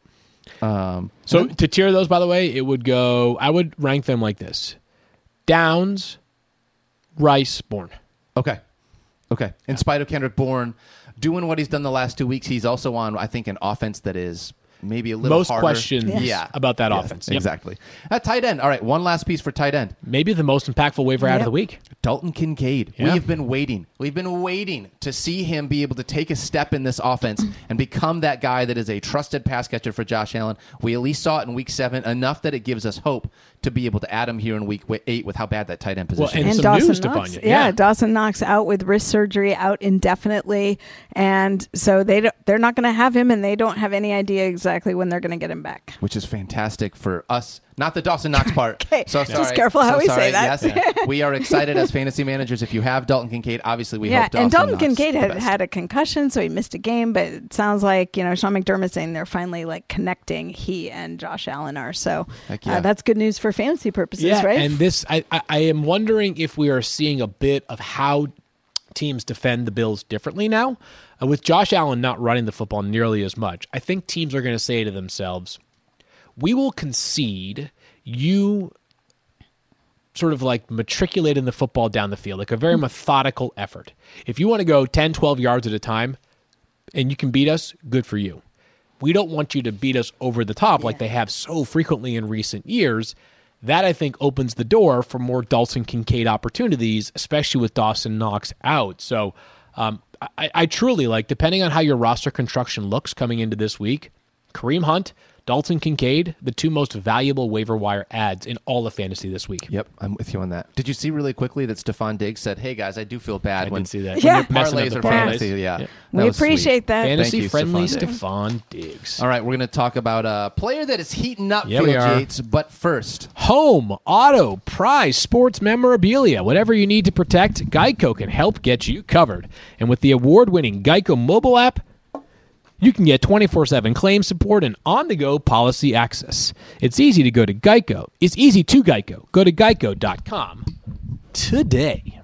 So to tier those, by the way, I would rank them like this: Downs, Rice, Bourne. Okay. In spite of Kendrick Bourne doing what he's done the last 2 weeks, he's also on, I think, an offense that is maybe a little most harder. Questions about that offense. Yep. Exactly. At tight end. All right, one last piece for tight end. Maybe the most impactful waiver out of the week. Dalton Kincaid. Yeah. We have been waiting. We've been waiting to see him be able to take a step in this offense and become that guy that is a trusted pass catcher for Josh Allen. We at least saw it in week 7, enough that it gives us hope to be able to add him here in week 8 with how bad that tight end position is. And some Dawson news Knox. to Yeah, Dawson Knox out with wrist surgery, out indefinitely. And so they're not going to have him, and they don't have any idea exactly when they're going to get him back. Which is fantastic for us. Not the Dawson Knox part. Okay. So sorry. Just careful how we say that. Yes. We are excited as fantasy managers. If you have Dalton Kincaid, obviously we hope Dawson and Dalton Knox Kincaid had a concussion, so he missed a game. But it sounds like Sean McDermott's saying they're finally connecting. He and Josh Allen are. So that's good news for fantasy purposes, right? And this, I am wondering if we are seeing a bit of how teams defend the Bills differently now. With Josh Allen not running the football nearly as much, I think teams are going to say to themselves, we will concede you sort of matriculating the football down the field, a very methodical effort. If you want to go 10, 12 yards at a time and you can beat us, good for you. We don't want you to beat us over the top like they have so frequently in recent years. That, I think, opens the door for more Dalton Kincaid opportunities, especially with Dawson Knox out. So I truly like, depending on how your roster construction looks coming into this week, Kareem Hunt, Dalton Kincaid, the two most valuable waiver wire ads in all of fantasy this week. Yep, I'm with you on that. Did you see really quickly that Stephon Diggs said, "Hey guys, I do feel bad when didn't see that. Yeah. Your parlays are fantasy." Yeah, we appreciate that. Fantasy friendly Stephon Diggs. All right, we're going to talk about a player that is heating up, Yeah, we are. Yates. But first, Home, auto, prize, sports memorabilia, whatever you need to protect, Geico can help get you covered. And with the award-winning Geico mobile app, you can get 24/7 claim support and on-the-go policy access. It's easy to go to Geico. It's easy to Geico. Go to geico.com today.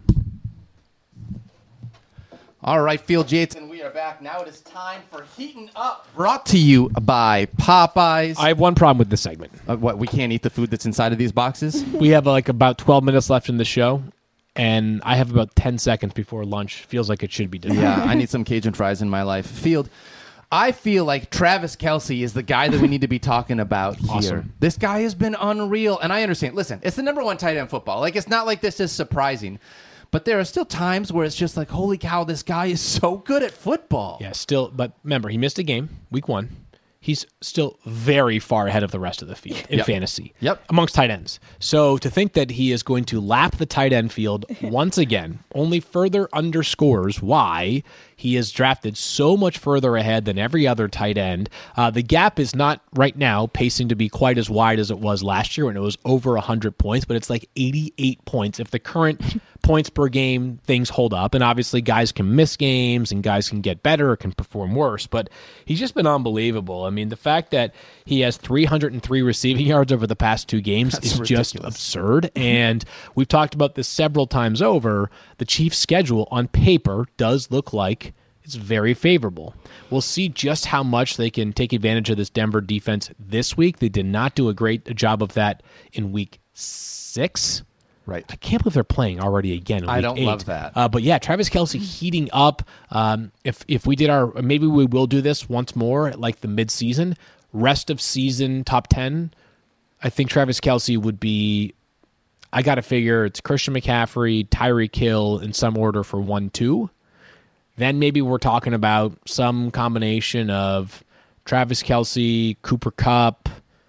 all right, Field Yates, and we are back. Now it is time for Heating Up, brought to you by Popeyes. I have one problem with this segment. What, we can't eat the food that's inside of these boxes? We have about 12 minutes left in the show, and I have about 10 seconds before lunch. Feels like it should be done. Yeah, I need some Cajun fries in my life. Field, I feel like Travis Kelce is the guy that we need to be talking about here. Awesome. This guy has been unreal, and I understand. Listen, it's the number one tight end in football. Like, it's not like this is surprising. But there are still times where it's just like, holy cow, this guy is so good at football. Yeah, still. But remember, he missed a game, week 1. He's still very far ahead of the rest of the field in fantasy. Yep. Amongst tight ends. So to think that he is going to lap the tight end field once again only further underscores why he is drafted so much further ahead than every other tight end. The gap is not right now pacing to be quite as wide as it was last year when it was over 100 points, but it's like 88 points. If the current points per game things hold up, and obviously guys can miss games and guys can get better or can perform worse, but he's just been unbelievable. I mean, the fact that he has 303 receiving yards over the past 2 games is ridiculous. just absurd. And we've talked about this several times over. The Chiefs' schedule on paper does look like it's very favorable. We'll see just how much they can take advantage of this Denver defense this week. They did not do a great job of that in week 6. Right. I can't believe they're playing already again in week 8. I don't love that. But yeah, Travis Kelce heating up. If we did maybe we will do this once more at like the midseason. Rest of season top 10, I think Travis Kelce would be, I got to figure it's Christian McCaffrey, Tyreek Hill in some order for 1-2. Then maybe we're talking about some combination of Travis Kelce, Cooper Kupp,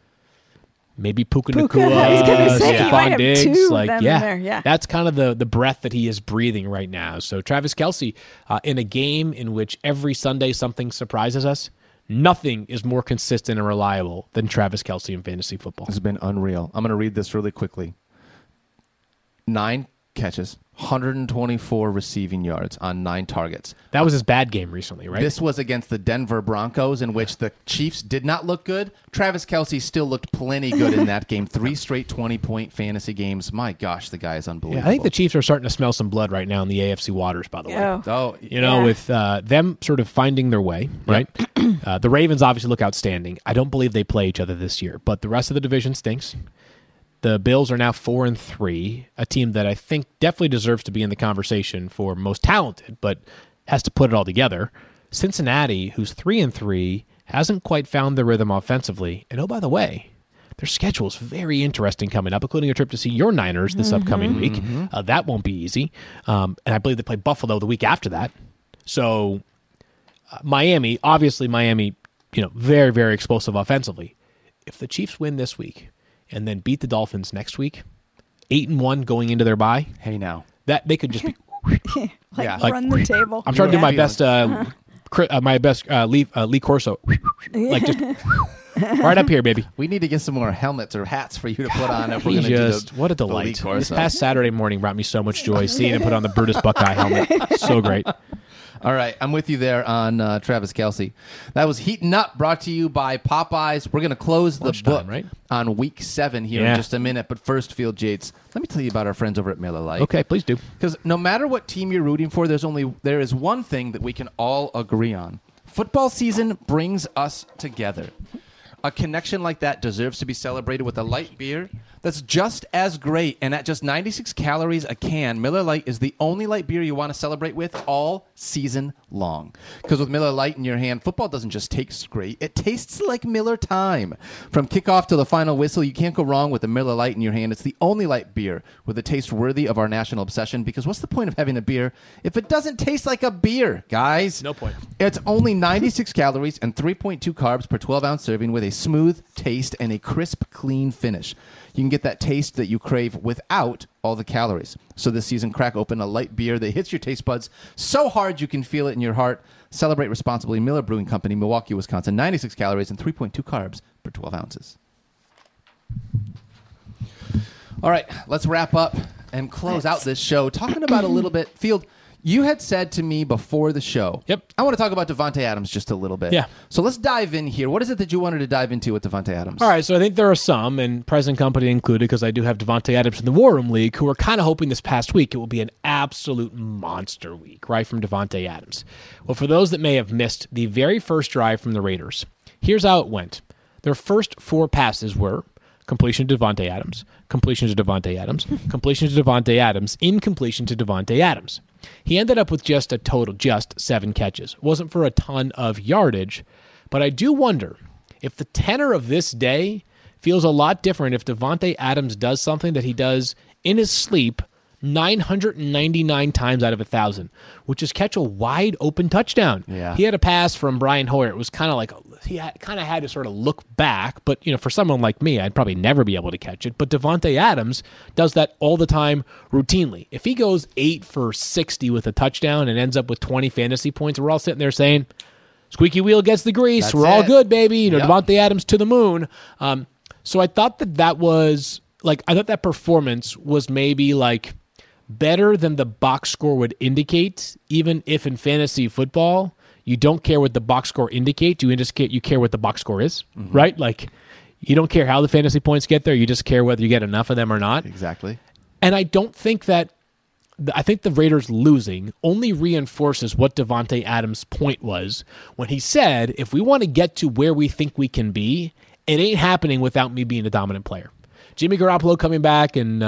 maybe Puka Nacua, Stephon Diggs. That's kind of the breath that he is breathing right now. So Travis Kelce, in a game in which every Sunday something surprises us, nothing is more consistent and reliable than Travis Kelce in fantasy football. This has been unreal. I'm going to read this really quickly. 9 catches, 124 receiving yards on 9 targets. That was his bad game recently, right? This was against the Denver Broncos, in which the Chiefs did not look good. Travis Kelce still looked plenty good in that game. 3 straight 20-point fantasy games. My gosh, the guy is unbelievable. Yeah, I think the Chiefs are starting to smell some blood right now in the AFC waters, by the way. Oh, with them sort of finding their way, right? The Ravens obviously look outstanding. I don't believe they play each other this year, but the rest of the division stinks. The Bills are now 4-3, a team that I think definitely deserves to be in the conversation for most talented, but has to put it all together. Cincinnati, who's 3-3, hasn't quite found their rhythm offensively. And oh, by the way, their schedule is very interesting coming up, including a trip to see your Niners this upcoming week. That won't be easy. And I believe they play Buffalo the week after that. So Miami, very, very explosive offensively. If the Chiefs win this week and then beat the Dolphins next week, 8-1 going into their bye. Hey, now. That they could just be run the table. I'm trying to do my best Lee Corso. Like just right up here, baby. We need to get some more helmets or hats for you to put on if we're going to do what a delight. This past Saturday morning brought me so much joy seeing him put on the Brutus Buckeye helmet. So great. All right, I'm with you there on Travis Kelce. That was Heating Up, brought to you by Popeyes. We're going to close the book on Week 7 here in just a minute. But first, Field Yates, let me tell you about our friends over at Miller Lite. Okay, please do. Because no matter what team you're rooting for, there is one thing that we can all agree on. Football season brings us together. A connection like that deserves to be celebrated with a light beer that's just as great. And at just 96 calories a can, Miller Lite is the only light beer you want to celebrate with all season long. Because with Miller Lite in your hand, football doesn't just taste great. It tastes like Miller time. From kickoff to the final whistle, you can't go wrong with the Miller Lite in your hand. It's the only light beer with a taste worthy of our national obsession. Because what's the point of having a beer if it doesn't taste like a beer, guys? No point. It's only 96 calories and 3.2 carbs per 12-ounce serving with a smooth taste and a crisp, clean finish. You can get that taste that you crave without all the calories. So this season, crack open a light beer that hits your taste buds so hard you can feel it in your heart. Celebrate responsibly. Miller Brewing Company, Milwaukee, Wisconsin. 96 calories and 3.2 carbs per 12 ounces. All right, let's wrap up and close out this show talking about a little bit. Field, you had said to me before the show, Yep, I want to talk about Davante Adams just a little bit. Yeah. So let's dive in here. What is it that you wanted to dive into with Davante Adams? All right, so I think there are some, and present company included, because I do have Davante Adams in the War Room League, who are kind of hoping this past week it will be an absolute monster week, right, from Davante Adams. Well, for those that may have missed the very first drive from the Raiders, here's how it went. Their first 4 passes were completion to Davante Adams, completion to Davante Adams, completion to Davante Adams, incompletion to Davante Adams. He ended up with just 7 catches. It wasn't for a ton of yardage, but I do wonder if the tenor of this day feels a lot different if Davante Adams does something that he does in his sleep 999 times out of 1,000, which is catch a wide open touchdown. Yeah. He had a pass from Brian Hoyer. It was kind of like he had to sort of look back, but for someone like me, I'd probably never be able to catch it. But Davante Adams does that all the time, routinely. If he goes 8 for 60 with a touchdown and ends up with 20 fantasy points, we're all sitting there saying, "Squeaky wheel gets the grease. That's we're all it. good, baby." Yep. Davante Adams to the moon. So I thought that was like I thought that performance was maybe like better than the box score would indicate, even if in fantasy football you don't care what the box score indicates, you care what the box score is, right? Like you don't care how the fantasy points get there, you just care whether you get enough of them or not. Exactly. And I don't think that I think the Raiders losing only reinforces what Davante Adams' point was when he said, if we want to get to where we think we can be, it ain't happening without me being a dominant player. Jimmy Garoppolo coming back, and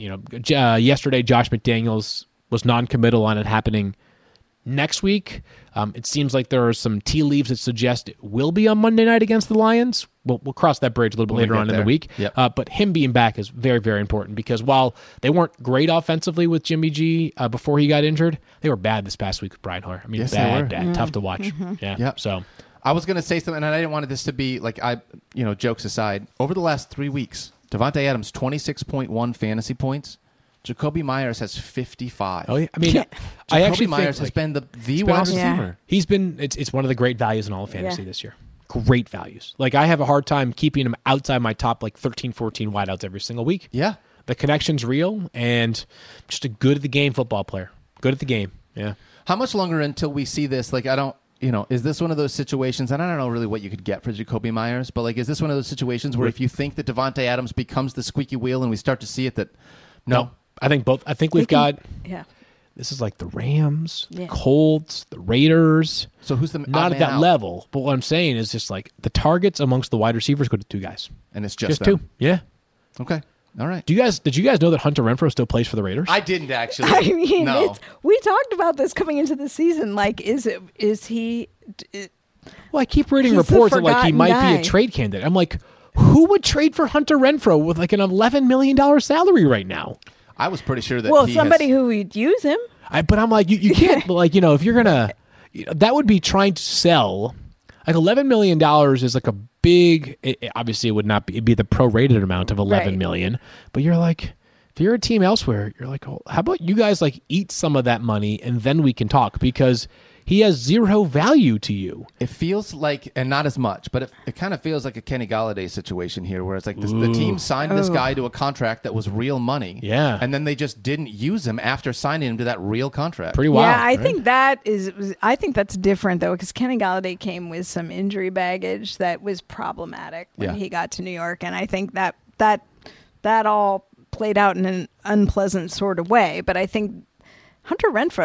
yesterday Josh McDaniels was non-committal on it happening next week. It seems like there are some tea leaves that suggest it will be on Monday night against the Lions. We'll cross that bridge a little bit later on in the week. Yep. But him being back is very, very important because while they weren't great offensively with Jimmy G before he got injured, they were bad this past week with Brian Hoyer. I mean, Yes, bad, they were. tough to watch. Yeah. Yep. So I was going to say something, and I didn't want this to be like jokes aside. Over the last 3 weeks, Davante Adams 26.1 fantasy points. Jacoby Myers has 55. Oh, yeah. I mean, I actually Myers has been the wide awesome. receiver. Yeah. He's been it's one of the great values in all of fantasy this year. Great values. Like I have a hard time keeping him outside my top 13, 14 wideouts every single week. Yeah. The connection's real and just a good at the game football player. Good at the game. Yeah. How much longer until we see this? Like, I don't, is this one of those situations, and I don't know really what you could get for Jacoby Myers, but is this one of those situations where if you think that Davante Adams becomes the squeaky wheel and we start to see it that, no. I think both. I think we've got. Yeah. This is like the Rams, the Colts, the Raiders. So who's the not at that level? But what I'm saying is just like the targets amongst the wide receivers go to 2 guys. And it's just two. Yeah. Okay. All right. Did you guys know that Hunter Renfrow still plays for the Raiders? I didn't actually. I mean, no. We talked about this coming into the season. Like, is he? Well, I keep reading He's reports that he might guy. be a trade candidate. I'm like, who would trade for Hunter Renfrow with an $11 million salary right now? I was pretty sure that somebody who would use him. But I'm like, you can't, if you're going to, that would be trying to sell. Like $11 million is like a big, obviously it would not be, it'd be the prorated amount of $11 million. But you're like, if you're a team elsewhere, you're like, oh, how about you guys eat some of that money and then we can talk because he has zero value to you. It feels like, and not as much, but it kind of feels like a Kenny Galladay situation here where it's like the team signed this guy to a contract that was real money. Yeah. And then they just didn't use him after signing him to that real contract. Pretty wild. Yeah, I think that's different though because Kenny Galladay came with some injury baggage that was problematic when he got to New York, and I think that all played out in an unpleasant sort of way. But I think Hunter Renfrow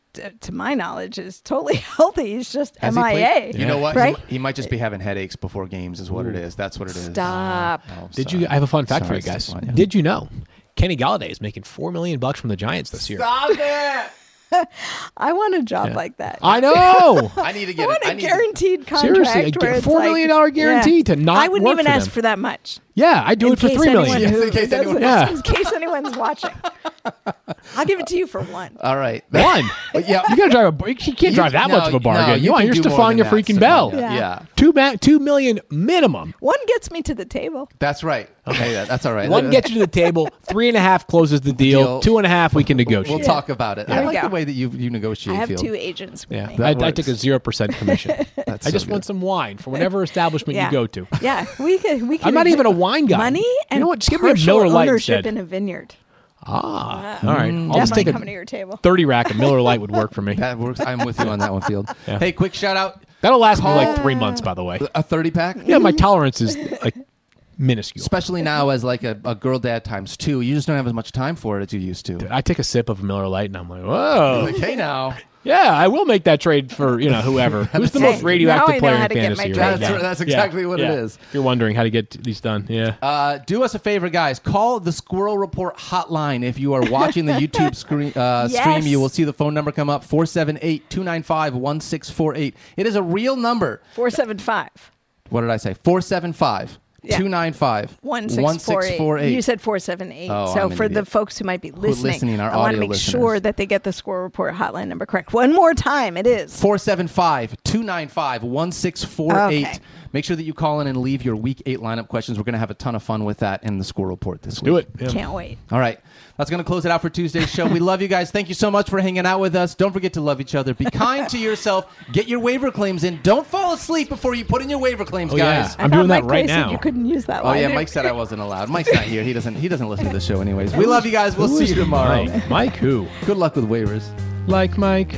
to my knowledge, is totally healthy. He's just Has MIA. You know what? Right? He might just be having headaches before games is what it is. That's what it is. Stop. Oh, I have a fun fact for you guys. Stefan, yeah. Did you know Kenny Galladay is making $4 million from the Giants this year? Stop it! I want a job like that. I know. I need to get I want a guaranteed contract. Seriously, where it's $4 million guarantee to not. I wouldn't work even for ask them. for that much. Yeah, I do it for $3 million. Yes, in case anyone- In case anyone's watching, I'll give it to you for one. All right. One. Yeah. You gotta drive you can't drive that much of a bargain. you You're can do more Stefania than that, freaking Bell. Stefania. Yeah. Yeah. $2 million minimum. One gets me to the table. That's right. Okay, that's all right. One gets you to the table. 3.5 closes the deal. 2.5 we can negotiate. We'll talk about it. There I we like go. the way that you negotiate. I have Field. 2 agents with me. I That took a 0% commission. That's I so just good. want some wine from whatever establishment you go to. Yeah, we could. I'm not even a wine guy. Money and you know what? Just give me a partial Miller Lite ownership instead. in a vineyard. All right. I'll just Definitely take coming to a your table. 30 rack of Miller Lite would work for me. That works. I'm with you on that one, Field. Yeah. Hey, quick shout out. That'll last me like 3 months, by the way. A 30 pack. Yeah, my tolerance is like minuscule. Especially now as like a girl dad times 2, you just don't have as much time for it as you used to. I take a sip of a Miller Lite and I'm like, whoa. Like, hey now. Yeah, I will make that trade for, whoever. Who's the Hey, most radioactive now I know player how in to get fantasy my right trade now? done. That's exactly what it is. If you're wondering how to get these done, yeah. Do us a favor, guys. Call the Squirrel Report hotline. If you are watching the YouTube stream, you will see the phone number come up, 478-295-1648. It is a real number. 475. What did I say? 475-295-1648. 1648. You said 478. Oh, so I'm an for the idiot. folks who might be listening, our I want to audio make listeners. sure that they get the Squirrel Report hotline number correct. One more time, it is 475-295-1648. Okay. Make sure that you call in and leave your Week 8 lineup questions. We're going to have a ton of fun with that in the Squirrel Report this week. Do it. Yeah. Can't wait. All right. That's going to close it out for Tuesday's show. We love you guys. Thank you so much for hanging out with us. Don't forget to love each other. Be kind to yourself. Get your waiver claims in. Don't fall asleep before you put in your waiver claims, guys. I'm doing that right Clay said now. You couldn't use that Oh line. yeah, Mike said I wasn't allowed. Mike's not here. He doesn't listen to the show anyways. We love you guys. We'll see you tomorrow. Mike who? Good luck with waivers. Like Mike.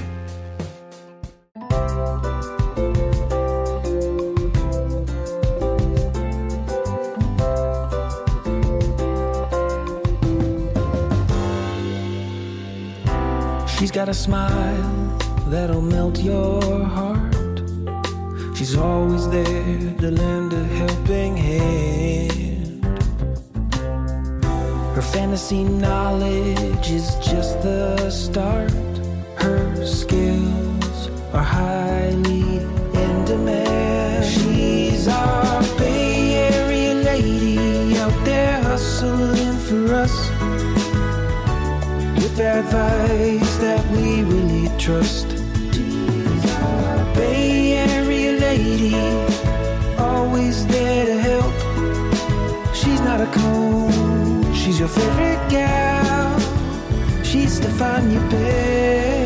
She's got a smile that'll melt your heart. She's always there to lend a helping hand. Her fantasy knowledge is just the start. Her skills are highly in demand. She's our Bay Area lady out there hustling for us, with advice that we really trust. She's our Bay Area lady, always there to help. She's not a clone, she's your favorite gal. She's Stefania Bell.